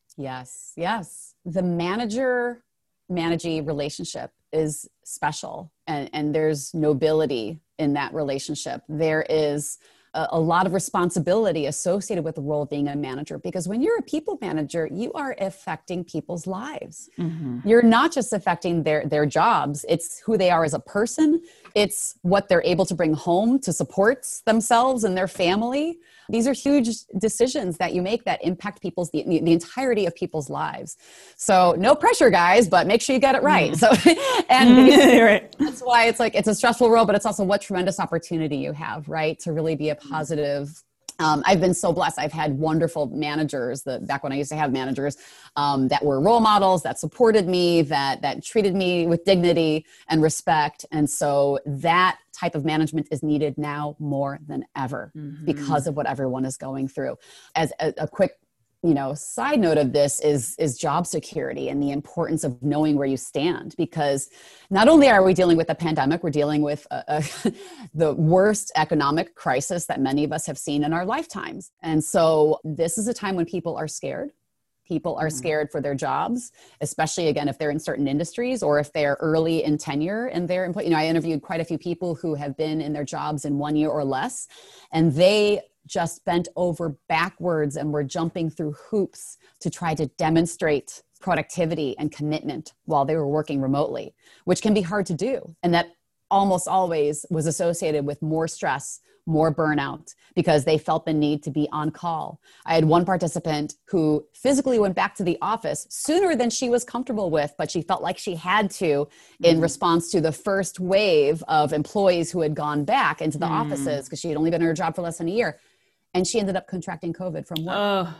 Yes, yes. The manager managee relationship is special, and, and there's nobility in that relationship. There is a, a lot of responsibility associated with the role of being a manager, because when you're a people manager, you are affecting people's lives. Mm-hmm. You're not just affecting their, their jobs. It's who they are as a person. It's what they're able to bring home to support themselves and their family. These are huge decisions that you make that impact people's, the, the entirety of people's lives. So no pressure, guys, but make sure you get it right. Mm. So, and mm, right. That's why it's like, it's a stressful role, but it's also what tremendous opportunity you have, right? To really be a positive. Um, I've been so blessed. I've had wonderful managers, the, back when I used to have managers um, that were role models, that supported me, that that treated me with dignity and respect. And so that type of management is needed now more than ever mm-hmm. because of what everyone is going through. As a, a quick you know, side note of this is, is job security and the importance of knowing where you stand, because not only are we dealing with a pandemic, we're dealing with a, a, the worst economic crisis that many of us have seen in our lifetimes. And so this is a time when people are scared. People are scared for their jobs, especially, again, if they're in certain industries or if they're early in tenure in their employee. You know, I interviewed quite a few people who have been in their jobs in one year or less, and they just bent over backwards and were jumping through hoops to try to demonstrate productivity and commitment while they were working remotely, which can be hard to do. And that almost always was associated with more stress, more burnout, because they felt the need to be on call. I had one participant who physically went back to the office sooner than she was comfortable with, but she felt like she had to in mm. response to the first wave of employees who had gone back into the mm. offices because she had only been in her job for less than a year. And she ended up contracting COVID from work. Oh.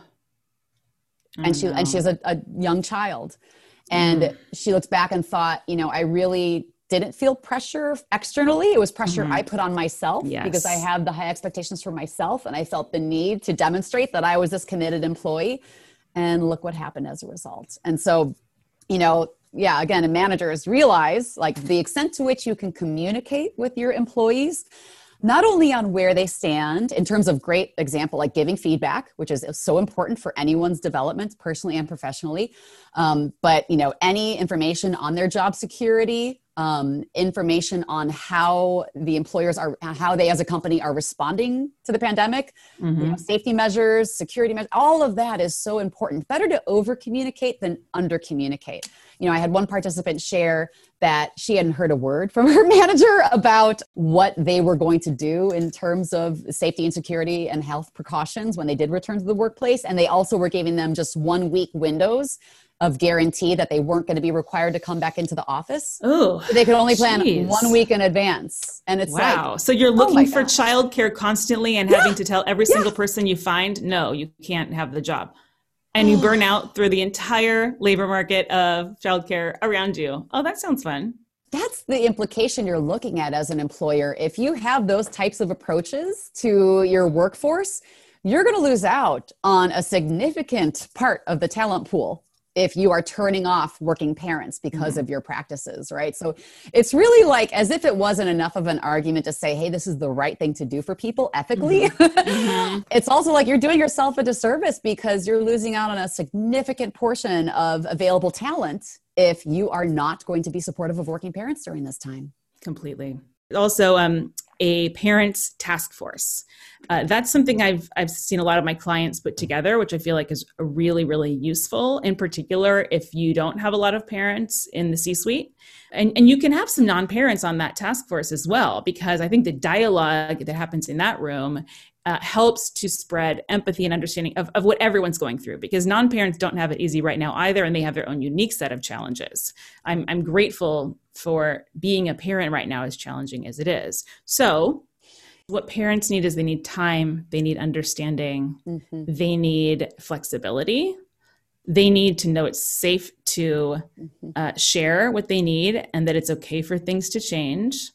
And she, and she has a, a young child. And mm. she looks back and thought, you know, I really didn't feel pressure externally. It was pressure mm-hmm. I put on myself yes. because I have the high expectations for myself. And I felt the need to demonstrate that I was this committed employee. And look what happened as a result. And so, you know, yeah, again, managers realize like the extent to which you can communicate with your employees, not only on where they stand in terms of great example, like giving feedback, which is so important for anyone's development, personally and professionally. Um, but, you know, any information on their job security, um, information on how the employers are, how they as a company are responding to the pandemic, mm-hmm. you know, safety measures, security measures, all of that is so important. Better to over communicate than under communicate. You know, I had one participant share that she hadn't heard a word from her manager about what they were going to do in terms of safety and security and health precautions when they did return to the workplace. And they also were giving them just one week windows of guarantee that they weren't going to be required to come back into the office. Oh, so they could only plan geez. one week in advance. And it's wow. like, so you're looking oh for childcare constantly and yeah. having to tell every single yeah. person you find, no, you can't have the job. And you burn out through the entire labor market of childcare around you. Oh, that sounds fun. That's the implication you're looking at as an employer. If you have those types of approaches to your workforce, you're going to lose out on a significant part of the talent pool if you are turning off working parents because mm-hmm. of your practices, right? So it's really like as if it wasn't enough of an argument to say, hey, this is the right thing to do for people ethically. Mm-hmm. Mm-hmm. It's also like you're doing yourself a disservice because you're losing out on a significant portion of available talent if you are not going to be supportive of working parents during this time. Completely. Also, um, a parents task force. Uh, that's something I've I've seen a lot of my clients put together, which I feel like is really, really useful, in particular if you don't have a lot of parents in the C-suite. And, and you can have some non-parents on that task force as well, because I think the dialogue that happens in that room uh, helps to spread empathy and understanding of, of what everyone's going through, because non-parents don't have it easy right now either, and they have their own unique set of challenges. I'm I'm grateful for being a parent right now, as challenging as it is. So what parents need is they need time, they need understanding, mm-hmm. they need flexibility. They need to know it's safe to mm-hmm. uh, share what they need and that it's okay for things to change.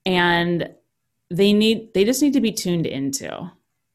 And they need, they just need to be tuned into.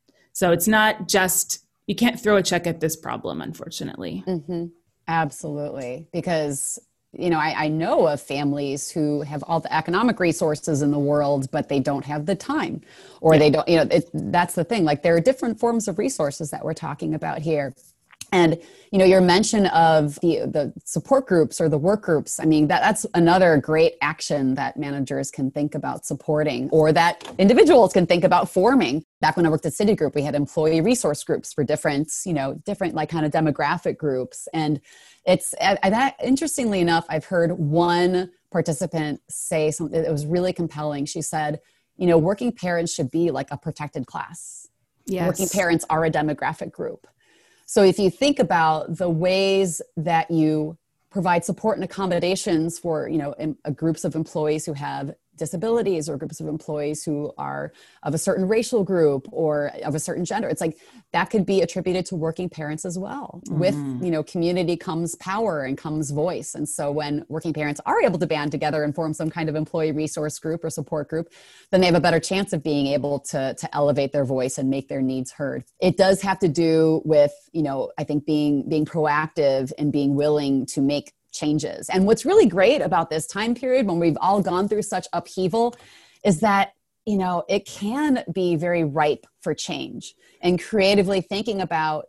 So it's not just, you can't throw a check at this problem, unfortunately. Mm-hmm. Absolutely. Because you know, I, I know of families who have all the economic resources in the world, but they don't have the time, or yeah. they don't, you know, it, that's the thing. Like there are different forms of resources that we're talking about here. And, you know, your mention of the, the support groups or the work groups, I mean, that, that's another great action that managers can think about supporting, or that individuals can think about forming. Back when I worked at Citigroup, we had employee resource groups for different, you know, different like kind of demographic groups. And it's that, interestingly enough, I've heard one participant say something that was really compelling. She said, you know, working parents should be like a protected class. Yes. Working parents are a demographic group. So if you think about the ways that you provide support and accommodations for, you know, in, uh, groups of employees who have disabilities, or groups of employees who are of a certain racial group or of a certain gender, it's like that could be attributed to working parents as well. Mm-hmm. With, you know, community comes power and comes voice. And so when working parents are able to band together and form some kind of employee resource group or support group, then they have a better chance of being able to, to elevate their voice and make their needs heard. It does have to do with, you know, I think being, being proactive and being willing to make changes. And what's really great about this time period when we've all gone through such upheaval is that, you know, it can be very ripe for change, and creatively thinking about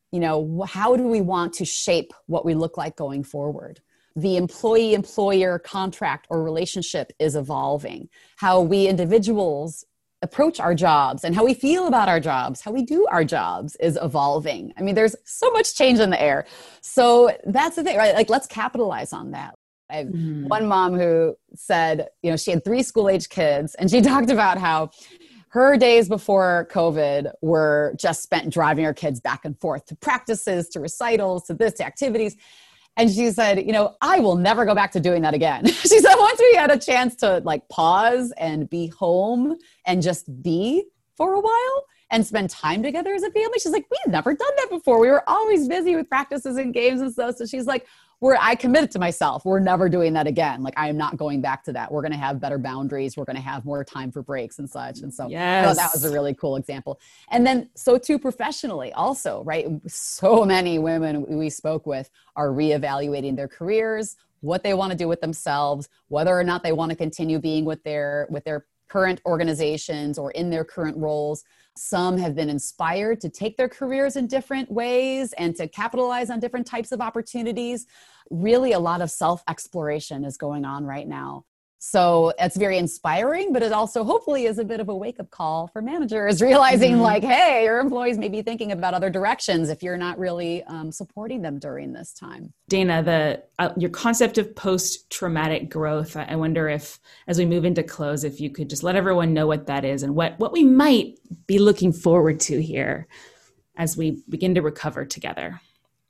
you know, how do we want to shape what we look like going forward? The employee-employer contract or relationship is evolving. How we individuals approach our jobs and how we feel about our jobs, how we do our jobs is evolving. I mean, there's so much change in the air. So that's the thing, right? Like, let's capitalize on that. I have mm. one mom who said, you know, she had three school-age kids, and she talked about how her days before COVID were just spent driving her kids back and forth to practices, to recitals, to this, to activities. And she said, you know, I will never go back to doing that again. She said, once we had a chance to like pause and be home and just be for a while and spend time together as a family, she's like, we had never done that before. We were always busy with practices and games and stuff. So she's like, we're, I committed to myself, we're never doing that again. Like, I am not going back to that. We're going to have better boundaries. We're going to have more time for breaks and such. And so yes. I thought that was a really cool example. And then so too professionally also, right? So many women we spoke with are reevaluating their careers, what they want to do with themselves, whether or not they want to continue being with their, with their current organizations or in their current roles. Some have been inspired to take their careers in different ways and to capitalize on different types of opportunities. Really, a lot of self-exploration is going on right now. So it's very inspiring, but it also hopefully is a bit of a wake-up call for managers, realizing mm-hmm. like, hey, your employees may be thinking about other directions if you're not really um, supporting them during this time. Dana, the uh, your concept of post-traumatic growth, I wonder if, as we move into close, if you could just let everyone know what that is and what, what we might be looking forward to here as we begin to recover together.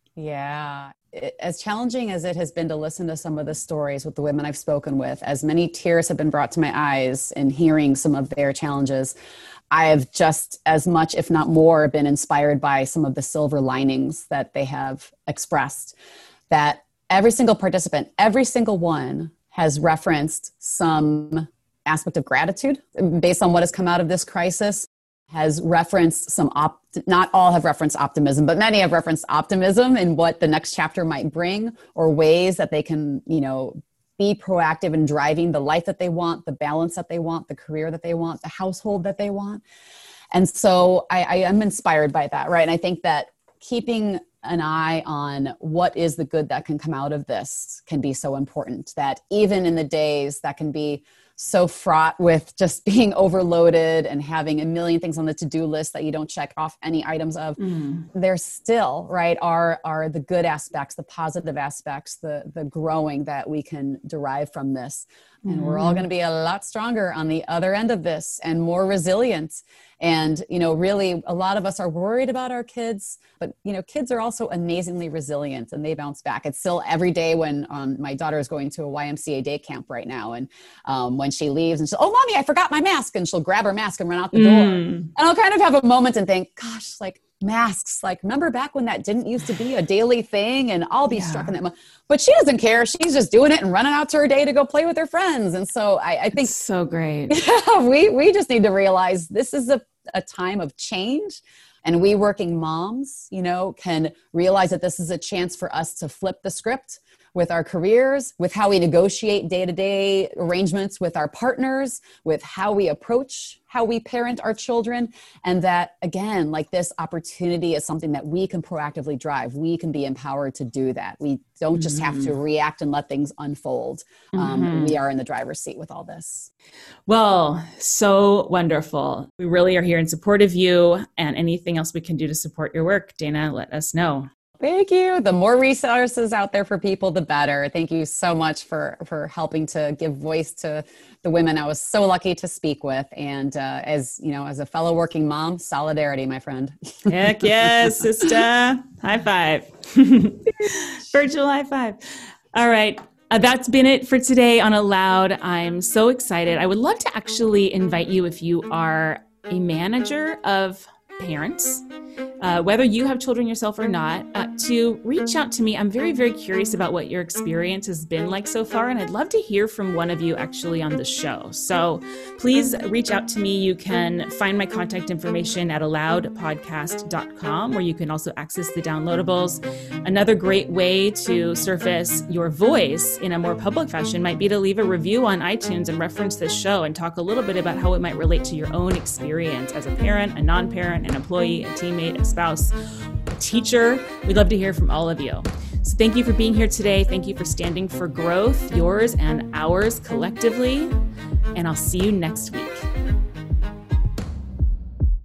Yeah. It, as challenging as it has been to listen to some of the stories with the women I've spoken with, as many tears have been brought to my eyes in hearing some of their challenges, I have just as much, if not more, been inspired by some of the silver linings that they have expressed. That every single participant, every single one has referenced some aspect of gratitude based on what has come out of this crisis, has referenced some, op- not all have referenced optimism, but many have referenced optimism in what the next chapter might bring, or ways that they can, you know, be proactive in driving the life that they want, the balance that they want, the career that they want, the household that they want. And so I, I am inspired by that, right? And I think that keeping an eye on what is the good that can come out of this can be so important, that even in the days that can be so fraught with just being overloaded and having a million things on the to-do list that you don't check off any items of, mm. there's still, right, are are the good aspects, the positive aspects, the the growing that we can derive from this. And mm. we're all going to be a lot stronger on the other end of this and more resilient. And, you know, really a lot of us are worried about our kids, but, you know, kids are also amazingly resilient and they bounce back. It's still every day when um, my daughter is going to a Y M C A day camp right now. And um, when she leaves and she's, oh, mommy, I forgot my mask. And she'll grab her mask and run out the door. Mm. And I'll kind of have a moment and think, gosh, like, masks, like, remember back when that didn't used to be a daily thing, and I'll be yeah. struck in that moment. But she doesn't care. She's just doing it and running out to her day to go play with her friends. And so I, I think it's so great. Yeah, we, we just need to realize this is a, a time of change. And we working moms, you know, can realize that this is a chance for us to flip the script with our careers, with how we negotiate day-to-day arrangements with our partners, with how we approach how we parent our children. And that, again, like, this opportunity is something that we can proactively drive. We can be empowered to do that. We don't just mm-hmm. have to react and let things unfold. Um, mm-hmm. We are in the driver's seat with all this. Well, so wonderful. We really are here in support of you, and anything else we can do to support your work, Dana, let us know. Thank you. The more resources out there for people, the better. Thank you so much for, for helping to give voice to the women I was so lucky to speak with. And uh, as you know, as a fellow working mom, solidarity, my friend. Heck yes, sister. High five. Virtual high five. All right. Uh, that's been it for today on Aloud. I'm so excited. I would love to actually invite you, if you are a manager of parents, uh, whether you have children yourself or not, uh, to reach out to me. I'm very, very curious about what your experience has been like so far, and I'd love to hear from one of you actually on the show. So please reach out to me. You can find my contact information at aloud podcast dot com, where you can also access the downloadables. Another great way to surface your voice in a more public fashion might be to leave a review on iTunes and reference this show and talk a little bit about how it might relate to your own experience as a parent, a non-parent, an employee, a teammate, a spouse, teacher. We'd love to hear from all of you. So thank you for being here today. Thank you for standing for growth, yours and ours collectively. And I'll see you next week.